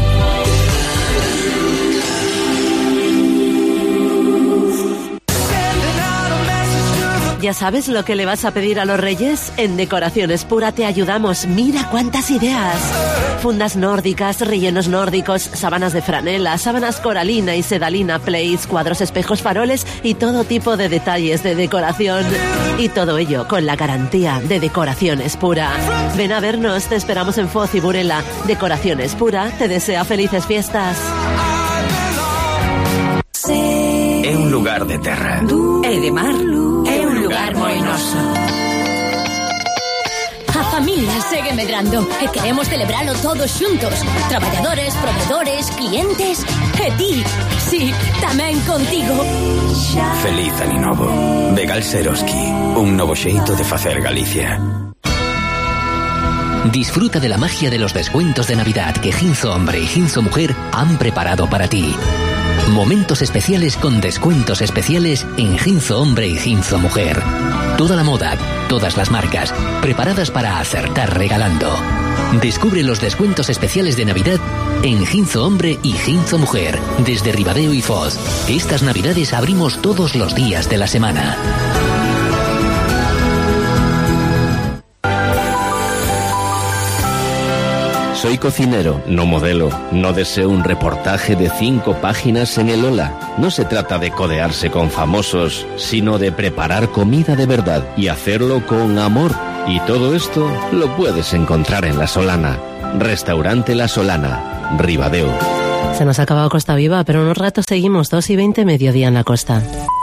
[SPEAKER 4] ¿Ya sabes lo que le vas a pedir a los Reyes? En Decoraciones Pura te ayudamos. Mira cuántas ideas. Fundas nórdicas, rellenos nórdicos, sábanas de franela, sábanas coralina y sedalina, plates, cuadros, espejos, faroles y todo tipo de detalles de decoración. Y todo ello con la garantía de Decoraciones Pura. Ven a vernos, te esperamos en Foz y Burela. Decoraciones Pura te desea felices fiestas.
[SPEAKER 18] É un lugar de terra.
[SPEAKER 19] E de mar. É un lugar moi noso. A familia segue medrando e queremos celebralo todos xuntos. Traballadores, proveedores, clientes e ti, sí, tamén contigo.
[SPEAKER 18] Feliz Ano Novo. Vegal Seroski, un novo xeito de facer Galicia.
[SPEAKER 2] Disfruta de la magia de los descuentos de Navidad que Ginzo Hombre y Ginzo Mujer han preparado para ti. Momentos especiales con descuentos especiales en Ginzo Hombre y Ginzo Mujer. Toda la moda, todas las marcas, preparadas para acertar regalando. Descubre los descuentos especiales de Navidad en Ginzo Hombre y Ginzo Mujer, desde Ribadeo y Foz. Estas Navidades abrimos todos los días de la semana.
[SPEAKER 20] Soy cocinero, no modelo. No deseo un reportaje de cinco páginas en el Hola. No se trata de codearse con famosos, sino de preparar comida de verdad y hacerlo con amor. Y todo esto lo puedes encontrar en La Solana. Restaurante La Solana, Ribadeo.
[SPEAKER 4] Se nos ha acabado Costa Viva, pero en un rato seguimos, dos y veinte, mediodía en la costa.